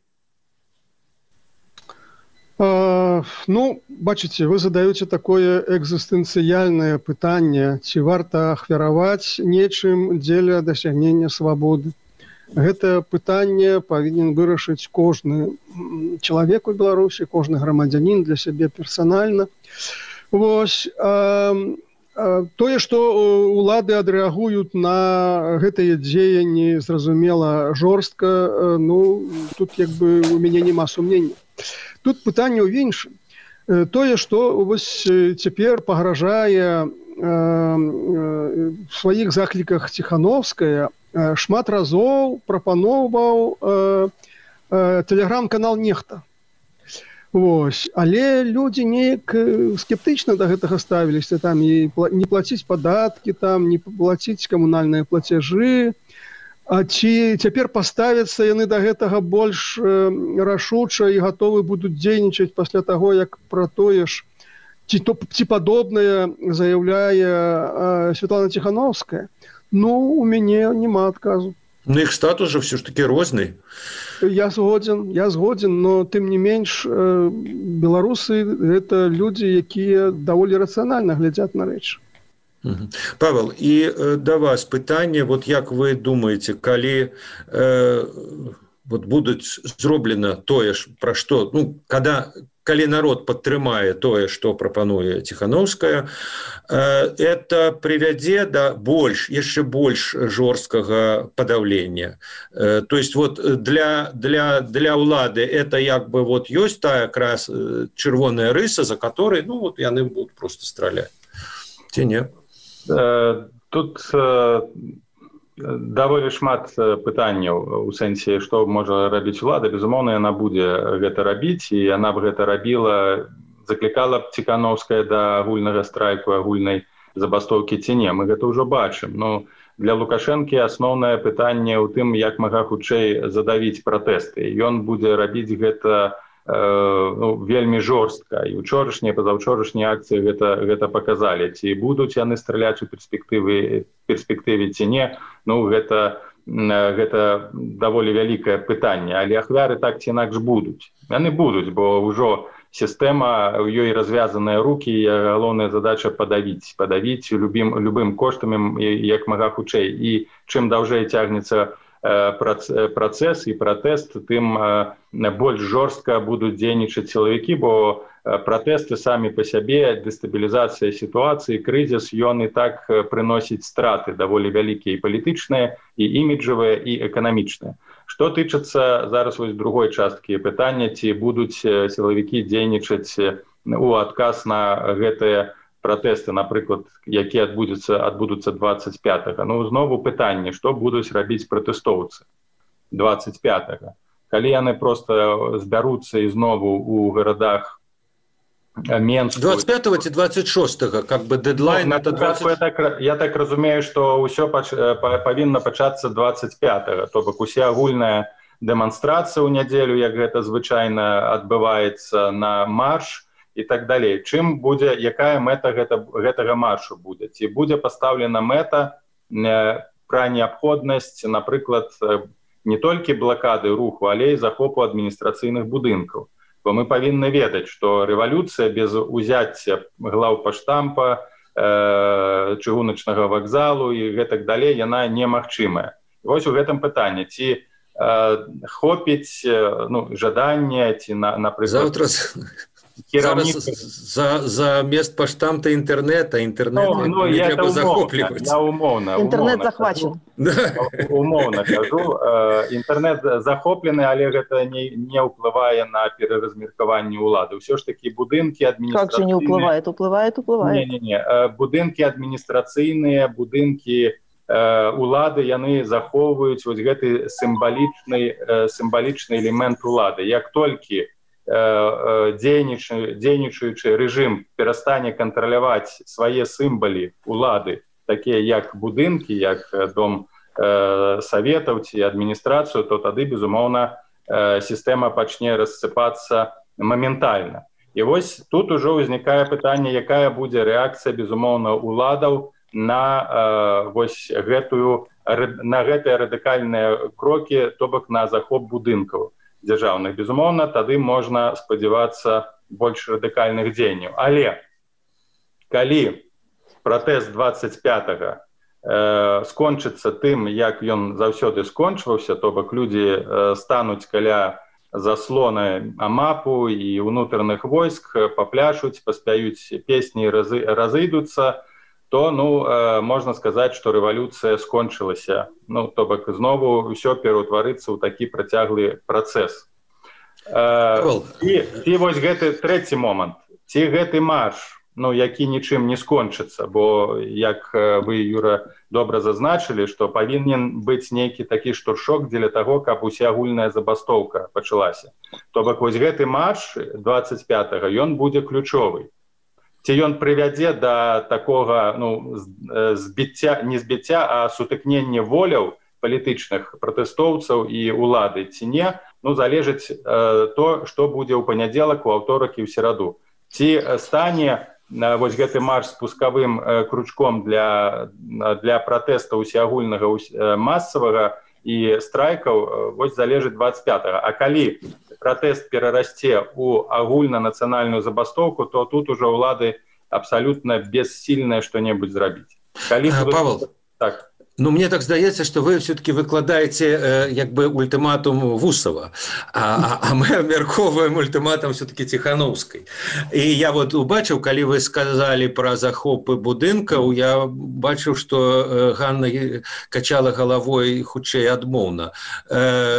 Ну, бачыце, вы задаете такое экзістэнцыяльнае пытанне, ці варта ахвяраваць нечым дзеля дасягнення свабоды. Гэта пытанне павінен вырашыць кожны чалавек у Беларусі, кожны грамадзянін для сябе персанальна. Вось, э, э, тое, што улады адрэагуюць на гэтыя дзеянні, зразумела, жорстка, э, ну, тут як бы у мяне няма сумнення. Тут пытанне ў іншым. Э, тое, што вось цяпер пагражае э, э, в сваіх закліках Ціхановская, э, шмат разоў прапаноўваў э, э, тэлеграм-канал «Нехта». Вось. Але людзі неяк скептычна да гэтага ставіліся, там і не плаціць падаткі, там не плаціць камунальныя плацяжы. А ці цяпер паставяцца яны да гэтага больш рашуча і гатовы будуць дзейнічаць пасля таго, як пра тое ж ці, то, ці падобнае заяўляе Святлана Ціхановская? Ну, у мяне няма адказу. Ну, іх статус жа все ж таки розны. Я згодзін, я згодзін, но тым не менш беларусы гэта людзі, якія даволі рацыянальна глядзяць на рэчы. Павел, і да вас пытанне, вот як вы думаеце, калі э, вот будуць зроблена тое ж, пра што, ну, когда калі народ падтрымае тое, што прапануе Ціхановская, это прывядзе да больш, яшчэ больш жорсткага падаўлення. То есть вот для, для, для ўлады это як бы вот ёсць тая якраз чырвоная рыса, за которой, ну, вот яны будуць просто страляць. Ці не? Тут даволі шмат пытанняў у сэнсе, што можа рабіць улада. Безумоўна, яна будзе гэта рабіць, і яна б гэта рабіла, заклікала б Ціхановская да агульнага страйку, агульнай забастоўкі ці не. Мы гэта ўжо бачым. Но для Лукашэнкі асноўнае пытанне ў тым, як мага хутчэй задавіць пратэсты. Ён будзе рабіць гэта ну, вельмі жорстка. І учорашнія, пазаўчорашнія акцыі гэта, гэта паказалі. Ці будуць яны страляць у перспектыве, перспектыве ці не, ну, гэта, гэта даволі вялікае пытанне. Але ахвяры так ці інакш будуць. Яны будуць, бо ўжо сістэма, у ёй развязаныя рукі, і галоўная задача падавіць. Падавіць любым, любым коштам, як мага хутчэй. І чым даўжэй цягнецца працэс і пратэст, тым больш жорстка будуць дзейнічаць сілавікі, бо пратэсты самі па сябе, дэстабілізацыя сітуацыі, крызіс, ён і так прыносіць страты даволі вялікія і палітычныя, і іміджавыя, і эканамічныя. Што тычыцца зараз вось другой часткі пытання, ці будуць сілавікі дзейнічаць у адказ на гэтыя пратэсты, напрыклад, якія адбудуцца, адбудуцца дваццаць пятага. Ну, знову пытанне, што будуць рабіць пратэстоўцы дваццаць пятага. Калі яны проста збяруцца ізнову ў гарадах Менску... двадцать пятого ці двадцать шостого, как бы дедлайн... Ну, это двадцать... я, так, я так разумею, што ўсё пач... павінна пачацца двадцать пятага. То бок усе агульная дэманстрацыя ў нядзелю, як гэта звычайна адбываецца на марш, і так далей. Чым будзе, якая мэта гэта, гэтага маршу будзе? Ці будзе пастаўлена мэта э, пра неабходнасць, напрыклад, не толькі блакады руху, але і захопу адміністрацыйных будынкаў. Бо мы павінны ведаць, што рэвалюцыя без узяцця глаўпаштампа, э, чыгуначнага вакзалу і гэтак далей, яна немагчымая. Вось у гэтым пытанне, ці э, хопіць э, ну, жаданне, ці, на, напрыклад... Завтра... Зараз за, за мест паштамта інтэрнета, інтэрнет ну, ну, не трэба захопліваць. Я умоўна. Інтэрнет захвачен. Умоўна кажу. Інтэрнет захоплены, але гэта не, не ўплывае на пераразмеркаванне ўлады. Ўсё ж такі будынкі адміністрацыйныя... Как же не ўплывает? Уплывает, уплывает. Не-не-не. Будынкі адміністрацыйныя, будынкі улады, яны захоўваюць вось гэты сімвалічны, сімвалічны элемент улады. Як толькі дзейнічаючы рэжым перастане кантраляваць свае сімвалы улады, такія як будынкі, як дом э, саветаў ці адміністрацыю, то тады, безумоўна, э, сістэма пачне рассыпацца моментальна. І вось тут ужо ўзнікае пытанне, якая будзе рэакцыя, безумоўна, уладаў на, э, вось гэтую, на гэтыя радыкальныя крокі, то бок на захоп будынкаў дзяржаўных. Безумоўна, тады можна спадзявацца больш радыкальных дзеянняў. Але калі пратэст двадцать пятага э, скончыцца тым, як ён заўсёды скончваўся, то бок людзі э, стануць каля заслона амапу і ўнутраных войск папляшуць, паспяюць песні, разы, разыйдуцца, то ну, можна сказаць, што рэвалюцыя скончылася. Ну, то бок знову ўсё пераўтварыцца ў такі працяглы працэс. І, і вось гэты трэці момант. Ці гэты марш, ну, які нічым не скончыцца, бо, як вы, Юра, добра зазначылі, што павінен быць нейкі такі штуршок дзеля таго, каб усеагульная забастоўка пачалася. То бок вось гэты марш дваццаць пятага, ён будзе ключовы. Ці ён прывядзе да такога, ну, збіцця, не збіцця, а сутыкнення воляў палітычных пратэстоўцаў і ўлады, ці не, ну, залежыць э, то, што будзе ў панядзелак, у аўторак і ў сераду. Ці стане вось гэты марш спускавым кручком для, для пратэста усеагульнага масавага і страйкаў, вось залежыць дваццаць пятага. А калі пратэст перарасце ў агульнанацыянальную забастоўку, то тут ужо ўлады абсалютна бессільныя што-небудзь зрабіць. Калі а, Павел, так. Ну, мне так здаецца, што вы все-таки выкладаеце э, як бы ультыматум Вусова, а, а мы абмяркоўваем ультыматум все-таки Ціхановскай. І я вот убачыў, калі вы сказалі пра захопы будынкаў, я бачыў, што э, Ганна качала галавой хутчэй адмоўна. Э,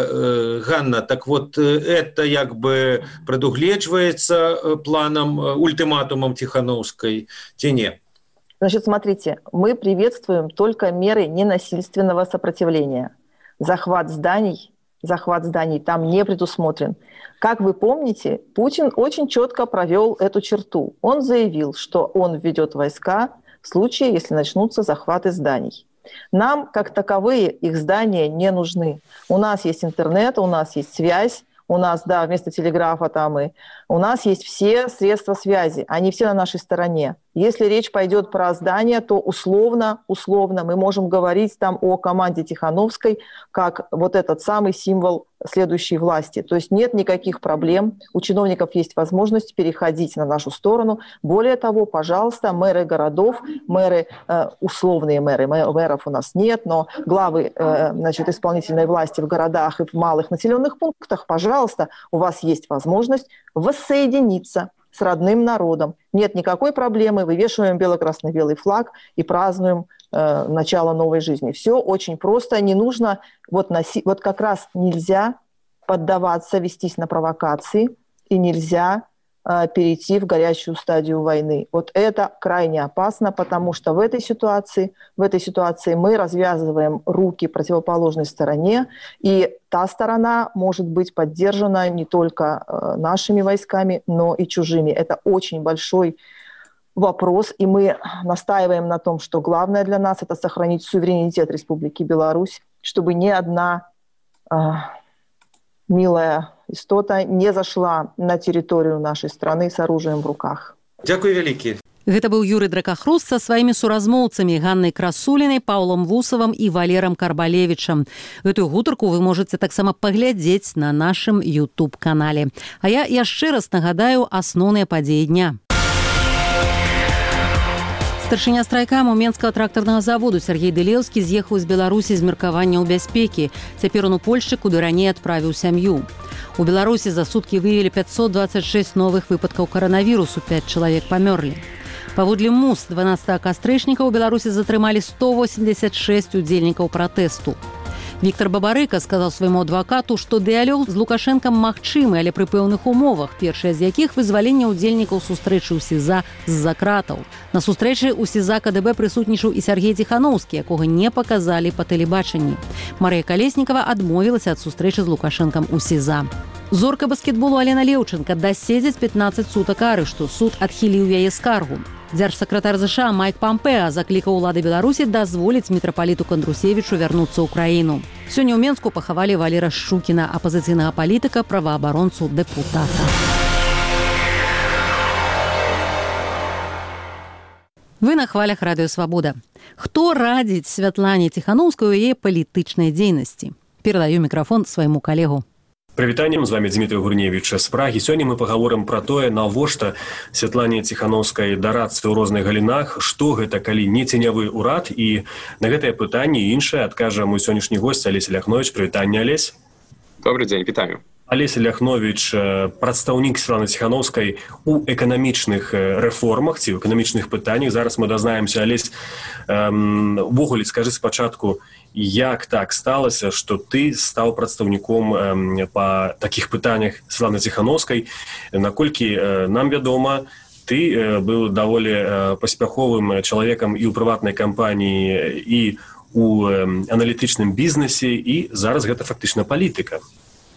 э, Ганна, так вот, это як бы прадугледжваецца планам, ультыматумам Ціхановскай, ці не? Значит, смотрите, мы приветствуем только меры ненасильственного сопротивления. Захват зданий, захват зданий там не предусмотрен. Как вы помните, Путин очень четко провел эту черту. Он заявил, что он введет войска в случае, если начнутся захваты зданий. Нам, как таковые, их здания не нужны. У нас есть интернет, у нас есть связь, у нас, да, вместо телеграфа там и... У нас есть все средства связи, они все на нашей стороне. Если речь пойдет про здание, то условно, условно мы можем говорить там о команде Тихановской как вот этот самый символ следующей власти. То есть нет никаких проблем, у чиновников есть возможность переходить на нашу сторону. Более того, пожалуйста, мэры городов, мэры, э, условные мэры, мэров у нас нет, но главы э, значит, исполнительной власти в городах и в малых населенных пунктах, пожалуйста, у вас есть возможность воссоединиться с родным народом. Нет никакой проблемы, вывешиваем бело-красно-белый флаг и празднуем э, начало новой жизни. Все очень просто, не нужно, вот, носи, вот как раз нельзя поддаваться, вестись на провокации, и нельзя э, перейти в горячую стадию войны. Вот это крайне опасно, потому что в этой ситуации, в этой ситуации мы развязываем руки противоположной стороне, и та сторона может быть поддержана не только э, нашими войсками, но и чужими. Это очень большой вопрос, и мы настаиваем на том, что главное для нас – это сохранить суверенитет Республики Беларусь, чтобы ни одна э, милая истота не зашла на территорию нашей страны с оружием в руках. Дякую вялікі. Гэта быў Юрый Дракахруст са сваімі суразмоўцамі Ганнай Красулінай, Паўлам Вусавым і Валерам Карбалевічам. Гэтую гутарку вы можаце таксама паглядзець на нашым YouTube-канале. А я яшчэ раз нагадаю асноўныя падзеі дня. Старшыня страйкаму Менскага трактарнага заводу Сергей Дылеўскі з'ехаў з Беларусі з меркавання ў бяспекі. Цяпер он у Польшчы, куды раней адправіў сям'ю. У Беларусі за суткі выявілі пятьсот двадцать шесть новых выпадкаў каранавірусу, пяць чалавек памёрлі. Паводле МУС дванаццатага кастрычніка ў Беларусі затрымалі сто восемьдесят шесть удзельнікаў пратэсту. Віктор Бабарыка сказаў свайму адвакату, што дыялог з Лукашэнкам магчымы, але пры пэўных умовах, першая з якіх вызваленне ўдзельнікаў сустрэчы ў СІЗА з-за кратаў. На сустрэчы ў СІЗА КДБ прысутнічаў і Сергей Ціхановскі, якога не паказалі па тэлебачанні. Марыя Калеснікава адмовілася ад сустрэчы з Лукашэнкам у СІЗА. Зорка баскетболу Алена Леўчынка даседзіць пятнадцать сутак арышту. Суд адхіліў яе скаргу. Дзяржсакратар ЗША Майк Пампеа заклікаў улады Беларусі дазволіць мітрапаліту Кандрусевічу вярнуцца ў краіну. Сёння ў Менску пахавалі Валера Шчукіна, апазіцыйнага палітыка, праваабаронцу, дэпутата. Вы на хвалях Радыё Свабода. Хто радзіць Святлане Ціхановскай у яе палітычнай дзейнасці? Перадаю мікрафон свайму калегу. Прывітаннем, з вами Дмітрий Гурневіч з Прагі. Сёння мы пагаворым пра тое, навошта Святлане Ціхановскай дарацца ў розных галінах, што гэта, калі не ценявы ўрад, і на гэтае пытанне і іншае адкажа мой сённяшні госць Алесь Ляхновіч. Прывітанне, Алесь. Добрый дзень, вітаю. Алеся Ляхновіч, прадстаўнік Светланы Ціхановскай у эканамічных рэформах ці ў эканамічных пытаннях. Зараз мы дазнаемся, Алесь, увогуле, скажы спачатку, як так сталася, што ты стаў прадстаўніком па такіх пытаннях Светланы Ціхановскай? Наколькі нам вядома, ты быў даволі паспяховым чалавекам і ў прыватнай кампаніі, і ў аналітычным бізнесе, і зараз гэта фактычна палітыка.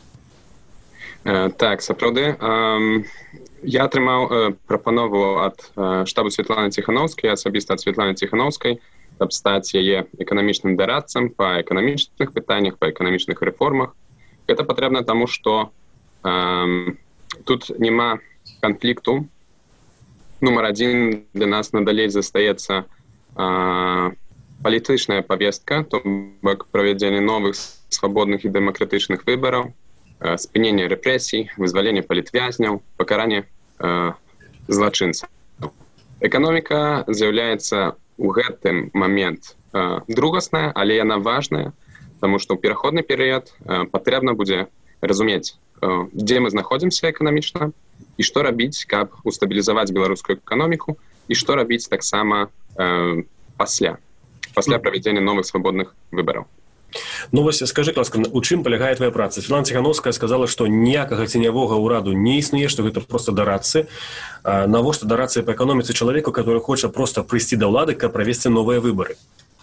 Так, сапраўды. Я атрымаў прапанову ад штабу Светланы Ціхановскай, асабіста ад Светланы Ціхановскай, каб стаць яе эканамічным дарадцам па эканамічных пытаннях, па эканамічных рэформах. Гэта патрэбна таму, што э, тут няма канфлікту. Нумар адзін для нас надалей застаецца э, палітычная павестка, то бок правядзенне новых свабодных і дэмакратычных выбараў, спынение рэпрэсій, вызваленне палітвязняў, пакаранне э, злачынцаў. Эканоміка з'яўляецца ў гэтым момент э, другасная, але яна важная, таму што ў пераходны перыяд э, патрэбна будзе разумець, э, дзе мы знаходзімся эканамічна і што рабіць, каб устабілізаваць беларускую эканоміку, і што рабіць таксама э, пасля, пасля правядзення новых свабодных выбараў. Ну вось, скажы, ласка, у чым палягае твая праца? Светлана Ціхановская сказала, што ніякага ценявога ўраду не існуе, што гэта проста дарадцы. Навошта дарадцы па эканоміцы чалавеку, который хоча проста прыйсці да ўлады, каб правесці новыя выбары?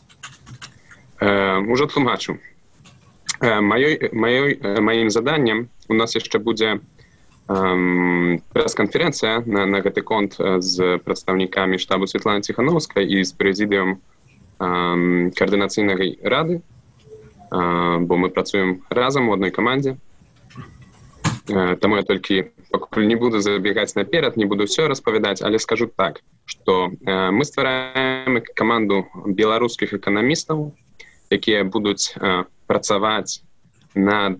Э, ужо тлумачу. Э, маёй, маёй, маім заданнем у нас яшчэ будзе э, прэс-канферэнцыя на, на гэты конт з прадстаўнікамі штабу Светланы Ціхановскай і з прэзідыум э, каардынацыйнай рады, бо мы працуем разам у одной камандзе. Таму я толькі пакуль не буду забегаць наперад, не буду все распавядаць, але скажу так, што мы ствараем каманду беларускіх эканамістаў, якія будуць працаваць над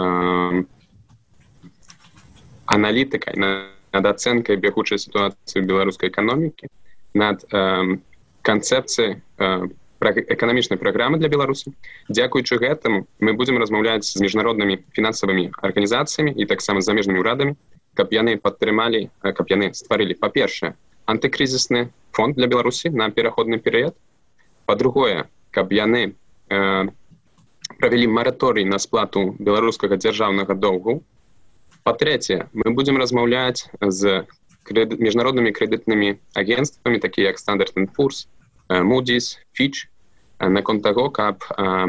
аналітыкай, над ацэнкай бягучай сітуацыі беларускай эканомікі, над канцэпцыяй эканамічнай праграмы для Беларусі. Дзякуючы гэтаму мы будзем размаўляць з міжнароднымі фінансавымі арганізацыямі і таксама з замежнымі ўрадамі, каб яны падтрымалі, каб яны стварылі, па-першае, антыкрызісны фонд для Беларусі на пераходны перыяд. Па-другое, каб яны э, правялі мараторый на сплату беларускага дзяржаўнага доўгу. Па-трэцяе, мы будзем размаўляць з крэд... міжнароднымі крэдытнымі агенцтвамі, такія як Standard энд Poor's, Moody's, Fitch, наконт таго, каб,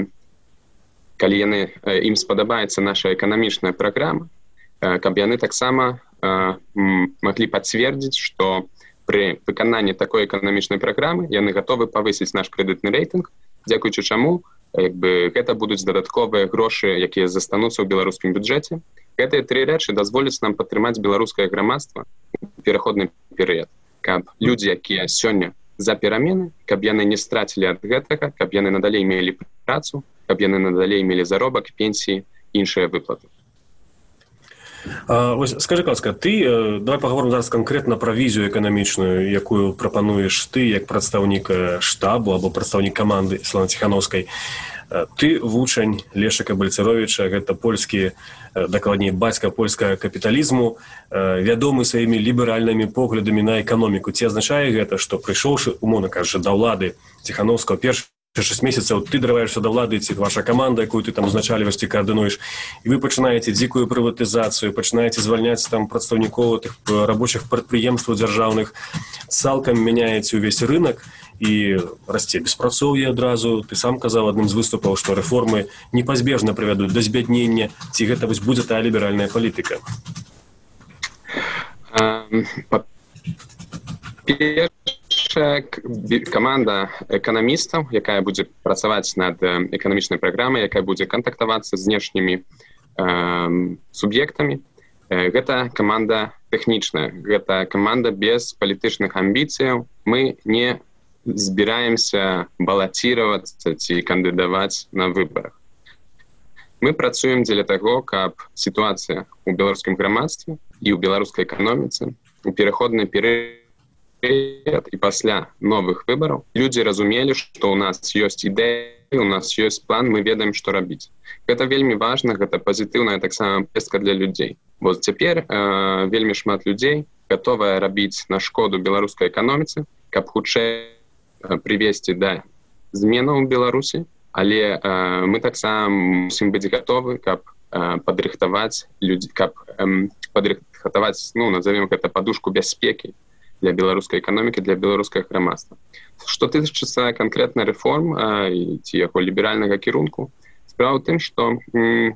калі яны, ім спадабаецца наша эканамічная праграма, каб яны таксама маглі пацвердзіць, што пры выкананні такой эканамічнай праграмы яны гатовы павысіць наш крэдытны рэйтынг, дзякуючы чаму як бы, гэта будуць дадатковыя грошы, якія застануцца ў беларускім бюджэце. Гэтыя тры рэчы дазволяць нам падтрымаць беларускае грамадства ў пераходны перыяд, каб людзі, якія сёння за перамены, каб яны не страцілі ад гэтага, каб яны надалей мелі працу, каб яны надалей мелі заробак, пенсіі, іншыя выплаты. А, ось, скажи, ласка, ты, давай паговорым зараз канкрэтна пра візію эканамічную, якую прапануеш ты як прадстаўнік штабу або прадстаўнік каманды Светланы Ціхановскай. Ты вучань Лешака Бальцеровіча, гэта польскі, дакладней, бацька польскага капіталізму, вядомы сваімі ліберальнымі поглядамі на эканоміку. Ці азначае гэта, што прыйшоўшы, умоўна кажучы, да ўлады Ціхановскага першы шэсць месяцаў, ты дарываешся да ўлады, ці ваша каманда, якую ты там узначальваеш, ці каардынуеш, і вы пачынаеце дзікую прыватызацыю, пачынаеце звальняць там прадстаўнікоў тых рабочых прадпрыемстваў дзяржаўных, цалкам мяняеце ўвесь рынок, і расце беспрацоўе адразу. Ты сам казаў адным з выступаў, што рэформы непазбежна прывядуць да збяднення. Ці гэта вось будзе тая ліберальная палітыка? Першая каманда эканамістаў, якая будзе працаваць над эканамічнай праграмай, якая будзе кантактавацца з знешнімі суб'ектамі, гэта каманда тэхнічная, гэта каманда без палітычных амбіцыяў. Мы не збіраемся балаціравацца ці кандыдаваць на выбарах. Мы працуем дзеля таго, каб сітуацыя ў беларускім грамадстве і ў беларускай эканоміцы у пераходны перыяд і пасля новых выбараў людзі разумелі, што ў нас ёсць ідэя у нас ёсць план, мы ведаем, што рабіць. Гэта вельмі важна, гэта пазітыўная таксама пестка для людзей. Бо цяпер э, вельмі шмат людзей гатовая рабіць на шкоду беларускай эканоміцы, каб хутчэй э, прывесці да зменаў у Беларусі, але э, мы таксама мусім быць гатовы, каб э, падрыхтаваць людзей, каб э, падрыхтаваць, ну, назовем гэта падушку бяспекі для беларускай эканомікі, для беларускага грамадства. Што тычыцца канкрэтна рэформ э, ці яго ліберальнага кірунку, справа ў тым, што э,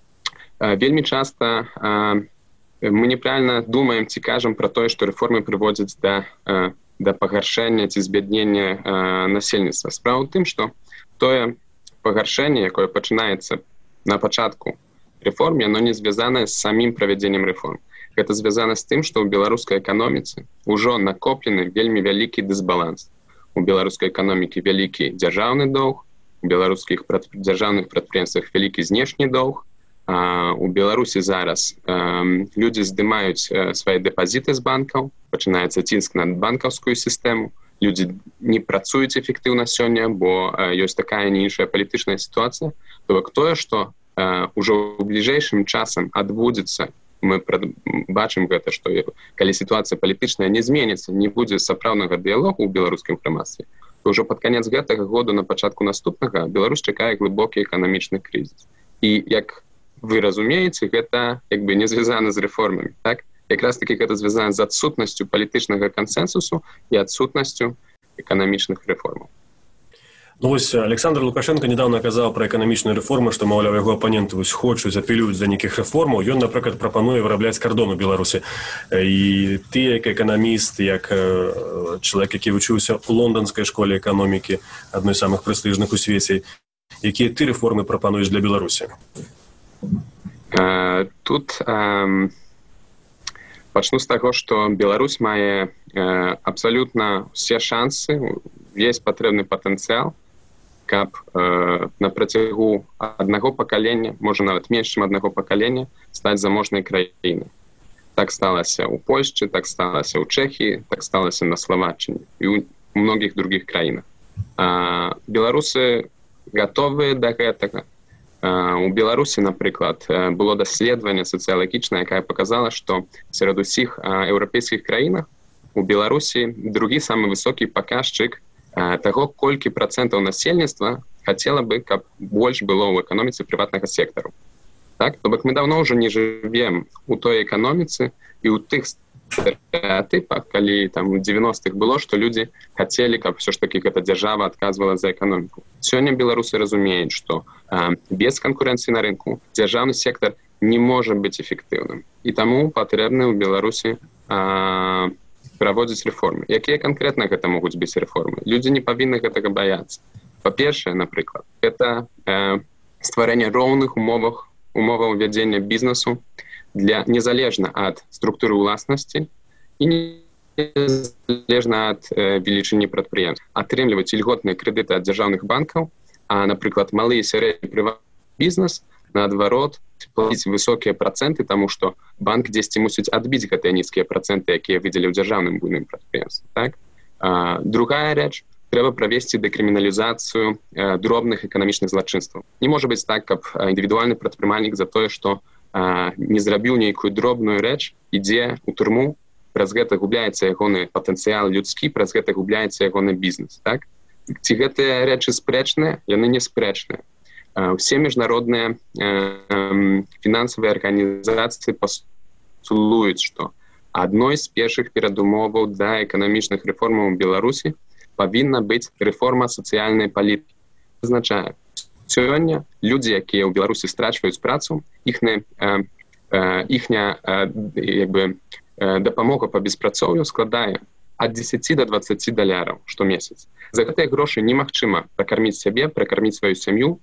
вельмі часта э, мы неправільна думаем ці кажам пра тое, што рэформы прыводзяць да, э, да пагаршэння ці збяднення э, насельніцтва. Справа ў тым, што тое пагаршэнне, якое пачынаецца на пачатку рэформ, яно не звязанае з самім правядзеннем рэформ. Гэта звязана з тым, што ў беларускай эканоміцы ўжо накоплены вельмі вялікі дысбаланс. У беларускай эканомікі вялікі дзяржаўны доўг, у беларускіх прад... дзяржаўных прадпрыемствах вялікі знешні доўг. А, у Беларусі зараз а, людзі здымаюць а, свае дэпазіты з банкаў, пачынаецца ціск на банкаўскую сістэму, людзі не працуюць эфектыўна сёння, бо а, ёсць такая не іншая палітычная сітуацыя. То бок тое, што а, ўжо ў бліжэйшым часам адбудзецца, мы бачым гэта, што калі сітуацыя палітычная не зменіцца, не будзе сапраўднага дыялогу ў беларускім грамадстве, то ўжо пад канец гэтага году на пачатку наступнага Беларусь чакае глыбокі эканамічны крызіс. І як вы разумееце, гэта як бы не звязана з рэформамі, так? Якраз таки гэта звязана з адсутнасцю палітычнага кансенсусу і адсутнасцю эканамічных рэформаў. Ну вось Александр Лукашенко недавно казаў пра эканамічную рэформу, што, маўляў, яго апаненты вось хочуць, апелююць да нейкіх рэформаў. Ён, напрыклад, прапануе вырабляць кардон у Беларусі. І ты, як эканаміст, як чалавек, які вучыўся ў лонданскай школе эканомікі, адной з самых прэстыжных у свеце, якія ты рэформы прапануеш для Беларусі? Uh, тут um, пачну з таго, што Беларусь мае uh, абсалютна ўсе шансы, есть патрэбны патэнцыял, каб э, на працягу аднаго пакалення, можа нават менш, чым аднаго пакалення, стаць заможнай краінай. Так сталася ў Польшчы, так сталася ў Чэхіі, так сталася на Славаччыне і ў многіх другіх краінах. А, беларусы гатовыя да гэтага. А, у Беларусі, напрыклад, было даследаванне сацыялагічнае, якое паказала, што сярод усіх а, еўрапейскіх краінах у Беларусі другі самы высокі паказчык таго, колькі працэнтаў насельніцтва хацела бы, каб больш было ў эканоміцы прыватнага сектару. Так? То бок мы даўно ўжо не жывем у той эканоміцы і ў тых стэрэатыпах, калі там у дзевяностых было, што людзі хацелі, каб ўсё ж такі гэта дзяржава адказвала за эканоміку. Сёння беларусы разумеюць, што а, без канкурэнцыі на рынку дзяржаўны сектар не можа быць эфектыўным. І таму патрэбны ў Беларусі а, праводзіць рэформы. Якія канкрэтна гэта могуць быць рэформы? Людзі не павінны гэтага баяцца. Па-першае, напрыклад, гэта э, стварэнне роўных умовах, умоваў вядзення бізнесу для незалежна ад структуры ўласнасці і незалежна ад э, велічыні прадпрыемств. Атрымліваць ільготныя крэдыты ад дзяржаўных банкаў, а, напрыклад, малы і сярэдні прыватны бізнес, наадварот, плаціць высокія працэнты, таму што банк дзесьці мусіць адбіць гэтыя нізкія працэнты, якія выдзелі ў дзяржаўным буйным прадпрыемстве. Так? А, другая рэч, трэба правесці дэкрыміналізацыю а, дробных эканамічных злачынстваў. Не можа быць так, каб індывідуальны прадпрымальнік за тое, што а, не зрабіў нейкую дробную рэч, ідзе ў турму, праз гэта губляецца ягоны патэнцыял людскі, праз гэта губляецца ягоны бізнес. Так? Ці гэтыя рэчы спрэчныя? Яны не спрэчныя. Усе міжнародныя э, фінансавыя арганізацыі пастулуюць, што адной з першых перадумоваў да эканамічных рэформаў у Беларусі павінна быць рэформа сацыяльнай палітыкі. Азначае, сёння людзі, якія ў Беларусі страчваюць працу, іхня, э, э, іхня э, як бы, э, дапамога па беспрацоўю складае ад дзесяці да дваццаці даляраў штомесяц. За гэтыя грошы немагчыма пракарміць сябе, пракарміць сваю сям'ю,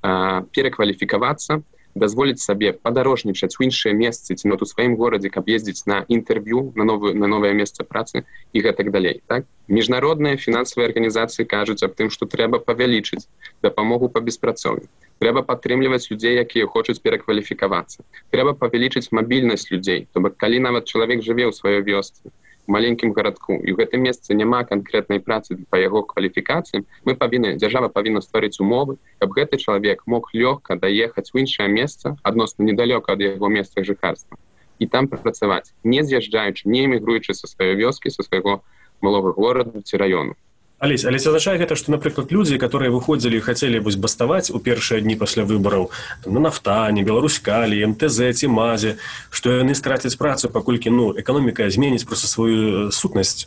перакваліфікавацца, дазволіць сабе падарожнічаць у іншыя месцы ці нават у сваім горадзе, каб ездзіць на інтэрв'ю на новую на новае месца працы і гэтак далей. Так? Міжнародныя фінансавыя арганізацыі кажуць аб тым, што трэба павялічыць дапамогу па беспрацоўю. Трэба падтрымліваць людзей, якія хочуць перакваліфікавацца. Трэба павялічыць мабільнасць людзей. То бок, калі нават чалавек жыве ў сваёй вёсцы маленькім гарадку, і ў гэтым месцы няма канкрэтнай працы па яго кваліфікацыям, мы павінны, дзяржава павінна стварыць умовы, каб гэты чалавек мог лёгка даехаць у іншае месца, адносна недалёка ад яго месца жыхарства, і там працаваць, не з'язджаючы, не эмігруючы са сваёй вёскі, са свайго малога горада ці раёну. Алесь, але азначае гэта, што, напрыклад, людзі, которые выходзілі і хацелі вось баставаць у першыя дні пасля выбараў на нафтане, Беларускалі, эм тэ зэ ці мазе, што яны страцяць працу, паколькі ну, эканоміка зменіць проста сваю сутнасць.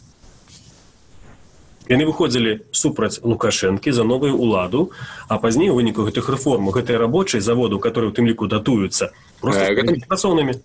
Яны выходзілі супраць Лукашэнкі за новую ўладу, а пазней у выніку гэтых рэформ гэтыя рабочыя заводы, которые у тым ліку датуюцца, проста гэта... працоўнымі.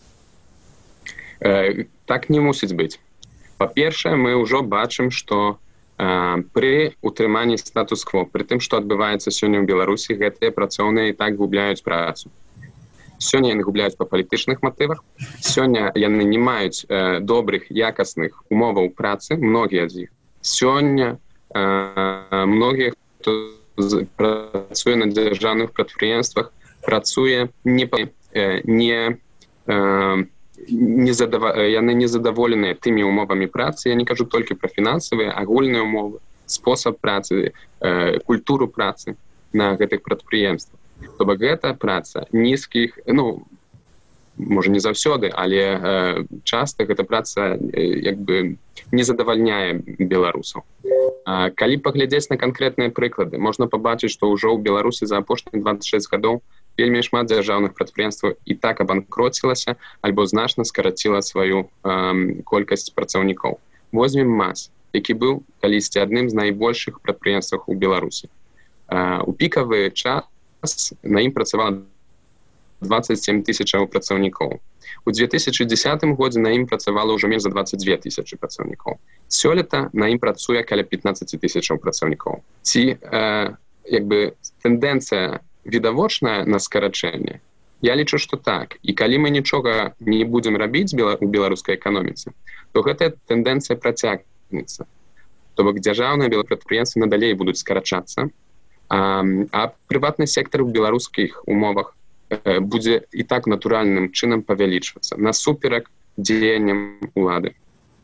Э, так не мусіць быць. Па-першае, мы ўжо бачым, што пры утрыманні статус-кво, пры тым, што адбываецца сёння ў Беларусі, гэтыя працоўныя і так губляюць працу. Сёння яны губляюць па палітычных матывах, сёння яны не маюць э, добрых, якасных умоваў працы, многія з іх. Сёння э, многія, хто працуе на дзяржаўных прадпрыемствах, працуе не, э, не э, Не задав... яны незадаволеныя тымі умовамі працы. Я не кажу толькі пра фінансавыя, агульныя умовы, спосаб працы, э, культуру працы на гэтых прадпрыемствах. То бок гэта праца нізкіх, ну, можа не заўсёды, але э, часта гэта праца э, як бы не задавальняе беларусаў. А, калі паглядзець на канкрэтныя прыклады, можна пабачыць, што ўжо ў Беларусі за апошнія двадцать шесть гадоў вельмі шмат дзяржаўных прадпрыемстваў і так абанкроцілася альбо значна скараціла сваю э, колькасць працаўнікоў. Возьмем МАЗ, які быў калісьці адным з найбольшых прадпрыемстваў у Беларусі. Э, у пікавы час на ім працавала двадцать семь тысячаў працаўнікоў. У две тысячи дзесятым годзе на ім працавала ўжо менш за двадцать две тысячы працаўнікоў. Сёлета на ім працуе каля пятнадцать тысячаў працаўнікоў. Ці э, як бы тэндэнцыя відавочная на скарачэнне? Я лічу, што так. І калі мы нічога не будзем рабіць у беларускай эканоміцы, то гэтая тэндэнцыя працягнецца. То бок дзяржаўныя белапрадпрыемствы надалей будуць скарачацца, а, а прыватны сектар у беларускіх умовах э, будзе і так натуральным чынам павялічвацца насуперак дзеянням улады.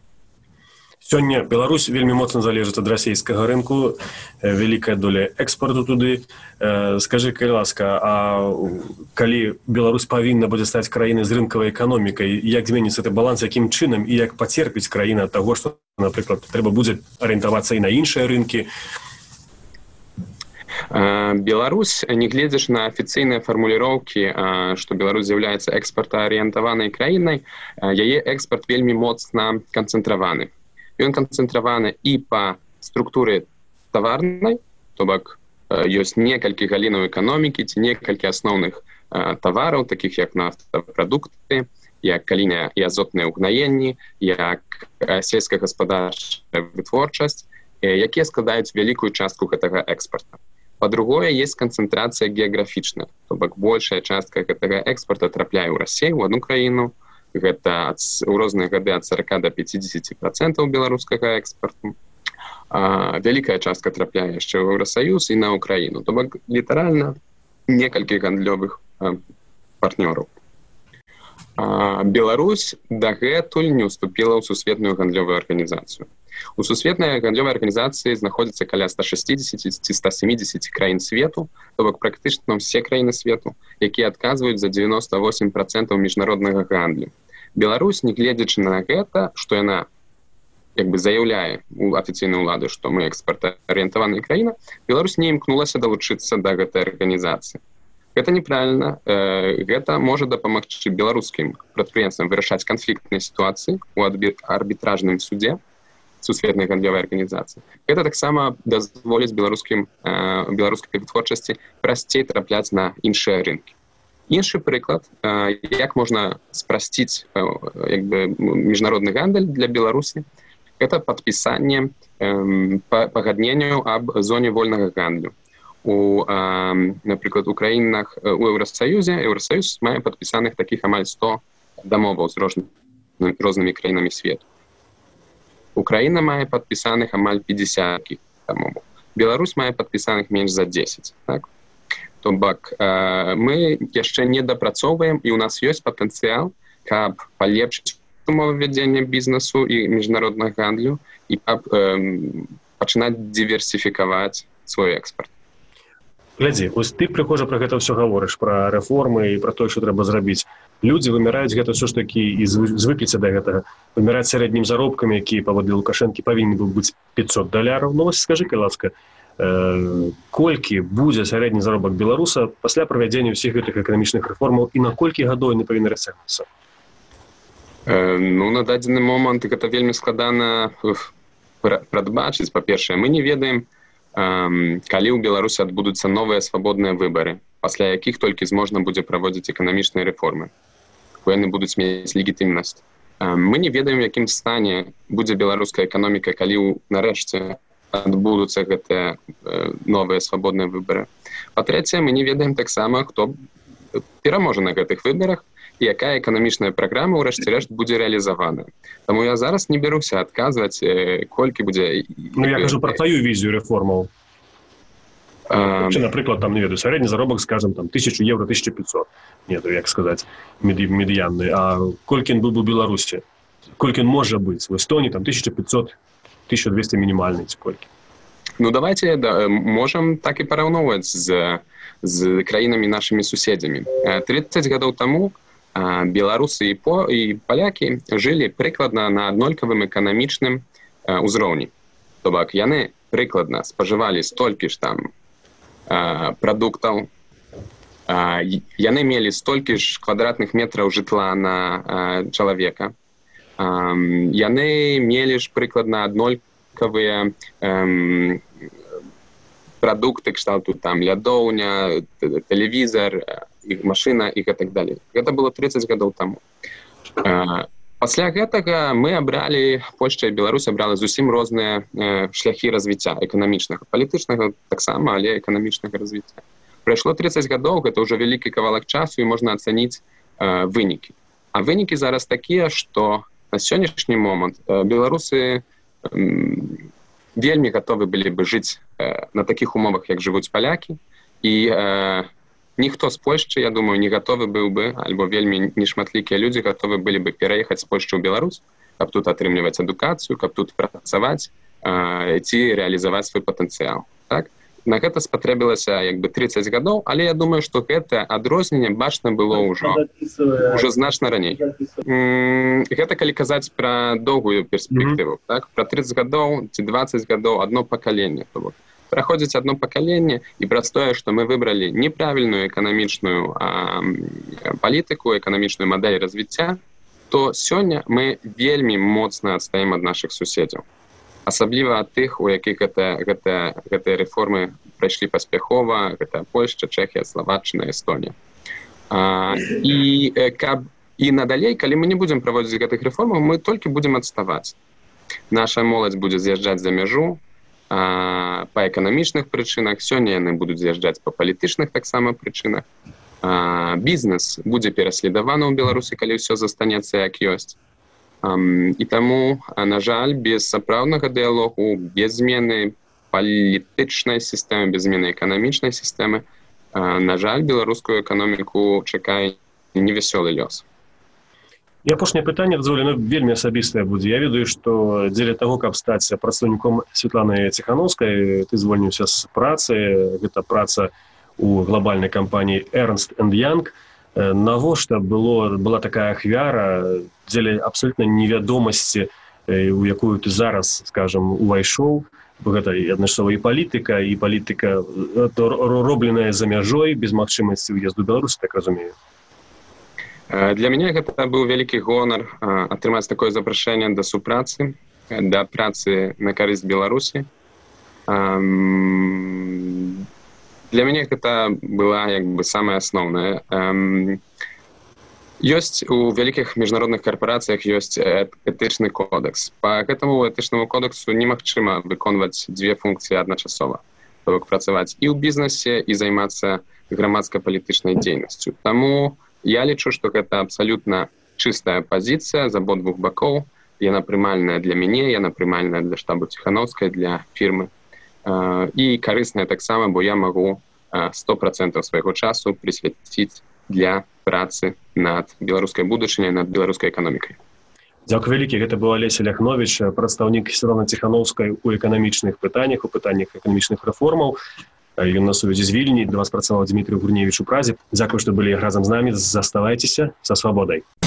Сёння Беларусь вельмі моцна залежыць ад расійскага рынку, вялікая доля экспорту туды. Скажы, калі ласка, а калі Беларусь павінна будзе стаць краінай з рынкавай эканомікай, як зменіцца гэты баланс, якім чынам і як пацерпіць краіна ад таго, што, напрыклад, трэба будзе арыентавацца і на іншыя рынкі? Беларусь, не гледзячы на афіцыйныя фармуліроўкі, што Беларусь з'яўляецца экспартаарыентаванай краінай, яе экспарт вельмі моцна канцэнтраваны. Ён канцэнтраваны і па структуры таварнай, то бок ёсць некалькі галінаў эканомікі ці некалькі асноўных тавараў, такіх як нафтапрадукты, як калійныя і азотныя ўгнаенні, як сельскагаспадарчая вытворчасць, якія складаюць вялікую частку гэтага экспарта. Па-другое, есть канцэнтрацыя геаграфічная, то бок большая частка гэтага экспарта трапляе ў Расію, у одну краіну. Гэта у розныя гады ад сорок до пятидесяти процентов беларускага экспарту. А, вялікая частка трапляе яшчэ ў Еўрасаюз і на Украіну. То бок літаральна некалькі гандлёвых а, партнёраў. А, Беларусь дагэтуль не уступіла ў сусветную гандлёвую арганізацыю. У сусветнай гандлёвай арганізацыі знаходзіцца каля ста шестидесяти - ста семидесяти краін свету, то бок практычна ўсе краіны свету, якія адказваюць за девяносто восемь процентов міжнароднага гандлю. Беларусь, не гледзячы на гэта, што яна як бы заяўляе у афіцыйнай улады, што мы экспартаарыентаваная краіна, Беларусь не імкнулася далучыцца да гэтай арганізацыі. Гэта неправільна. Гэта можа дапамагчы беларускім прадпрыемствам вырашаць канфліктныя сітуацыі ў арбітражным судзе сусветнай гандлёвай арганізацыі. Гэта таксама дазволіць беларускім беларускай вытворчасці прасцей трапляць на іншыя рынкі. Іншы прыклад, як можна спрасціць як бы міжнародны гандаль для Беларусі, гэта падпісанне пагадненняў аб зоне вольнага гандлю. У, напрыклад, у краінах у Еўрасаюзе Еўрасаюз мае падпісаных такіх амаль сто дамоваў з рознымі краінамі свету. Украіна мае падпісаных амаль пятьдесят дамоваў. Беларусь мае падпісаных менш за десять. Так? То бок мы яшчэ не дапрацоўваем, і у нас ёсць патэнцыял, каб палепшыць умовы вядзення бізнесу і міжнароднага гандлю і каб э, пачынаць діверсіфікаваць свой экспарт. Глядзі, ось ты прыхожа пра гэта ўсё гаворыш, пра рэформы і пра тое, што трэба зрабіць. Людзі выміраюць гэта ўсё ж такі і звыкліся да гэтага. Выміраць сярэднім заробкам, які паводле Лукашэнкі павінен быў быць пятьсот даляраў. Ну вось скажы, калі ласка, э, колькі будзе сярэдні заробак беларуса пасля правядзення ўсіх гэтых эканамічных рэформаў і на колькі гадоў яны павінны расцягнуцца? Э, ну, на дадзены момант гэта вельмі складана прадбачыць. Па-першае, мы не ведаем, калі ў Беларусі адбудуцца новыя свабодныя выбары, пасля якіх толькі зможна будзе праводзіць эканамічныя рэформы. Яны будуць мець легітымнасць. Мы не ведаем, якім стане будзе беларуская эканоміка, калі нарэшце адбудуцца гэтыя новыя свабодныя выбары. Па-трэцяе, мы не ведаем таксама, хто пераможа на гэтых выбарах і якая эканамічная праграма ўрэшце рэшт будзе рэалізавана. Таму я зараз не бяруся адказваць, колькі будзе... Ну, я кажу пра твою візію рэформаў. А... Чи, наприклад, там, не ведаю, сярэдні заробак, скажем, там, тысячу евро, тысяча пятьсот. Нет, як сказаць, медыянны. А колькі ён быў у Беларусі? Колькі ён можа быць? В Эстонии там тысяча пятьсот, тысяча двести мінімальны, ці колькі? Ну, давайте да, можам так і параўноўваць з, з краінамі нашымі суседзямі. тридцать гадоў таму беларусы і, по, і палякі жылі прыкладна на аднолькавым эканамічным узроўні. То бок, яны прыкладна спажывалі столькі ж там прадуктаў, яны мелі столькі ж квадратных метраў жытла на чалавека, яны мелі ж прыкладна аднолькавыя прадукты кшталту там лядоўня, тэлевізар, іх машына і так далее. Гэта было тридцать гадоў таму. Пасля гэтага мы абралі, Польшча і Беларусь абрала зусім розныя шляхі развіцця эканамічнага, палітычнага таксама, але эканамічнага развіцця. Прайшло тридцать гадоў, гэта ўжо вялікі кавалак часу і можна ацаніць вынікі. А вынікі зараз такія, што на сённяшні момант беларусы вельмі гатовы былі бы жыць на такіх умовах, як жывуць палякі, і ніхто з Польшчы, я думаю, не гатовы быў бы, альбо вельмі нешматлікія людзі гатовы былі бы пераехаць з Польшчы ў Беларусь, каб тут атрымліваць адукацыю, каб тут працаваць ці рэалізаваць свой патэнцыял. Так? На гэта спатрэбілася як бы тридцать гадоў, але я думаю, што гэтае адрозненне бачна было ўжо ўжо значна раней. Гэта калі казаць пра доўгую перспектыву, mm-hmm. так? Пра тридцать гадоў ці двадцать гадоў адно пакаленне. Праходзіць адно пакаленне, і праз тое, што мы выбралі неправільную эканамічную а, палітыку, эканамічную мадэль развіцця, то сёння мы вельмі моцна адстаем ад нашых суседзяў. Асабліва ад тых, у якіх гэта, гэта, гэтыя рэформы прайшлі паспяхова, гэта Польшча, Чэхія, Славаччына, Эстонія. А, і, каб, і надалей, калі мы не будзем праводзіць гэтых рэформаў, мы толькі будзем адставаць. Наша моладзь будзе з'язджаць за мяжу, А, па эканамічных прычынах, сёння яны будуць з'язджаць па палітычных таксама прычынах. А, бізнес будзе пераследаваны ў Беларусі, калі ўсё застанецца як ёсць. А, і таму, на жаль, без сапраўднага дыялогу, без змены палітычнай сістэмы, без змены эканамічнай сістэмы, а, на жаль, беларускую эканоміку чакае невясёлы лёс. І апошняе пытанне, дазволена, вельмі асабістае будзе. Я ведаю, што дзеля таго, каб стаць прадстаўніком Светланы Ціхановскай, ты звольніўся з працы, гэта праца у глобальнай кампаніі Ernst энд Young. Навошта было, была такая ахвяра дзеля абсалютна невядомасці, у якую ты зараз, скажам, увайшоў, бо гэта адначасова і палітыка, і палітыка робленая за мяжой, без магчымасці ўезду ў Беларусь, так разумею. Для мяне гэта быў вялікі гонар атрымаць такое запрашэнне да супрацы, да працы на карысць Беларусі. Для мяне гэта была як бы самае асноўнае. Ёсць у вялікіх міжнародных карпорацыях ёсць этычны кодекс. Па гэтаму этычнаму кодексу немагчыма выконваць дзве функцыі адначасова. То бок працаваць і ў бізнесе, і займацца грамадска-палітычнай дзейнасцю. Таму я лічу, што гэта абсалютна чыстая пазіцыя з абодвух бакоў. Яна прымальная для мяне, яна прымальная для штабу Ціхановскай, для фірмы. І карысная таксама, бо я магу сто процентаў свайго часу прысвяціць для працы над беларускай будучыняй, над беларускай эканомікай. Дзякуй вялікі, гэта быў Алесь Ляхновіч, прадстаўнік Святланы Ціханаўскай у эканамічных пытаннях, у пытаннях эканамічных рэформаў. Ён на сувязі з Вільні, для вас працаваў Дмітрый Гурневіч у Празе. Дзякуй, што былі разам з намі, заставайцеся са свабодай.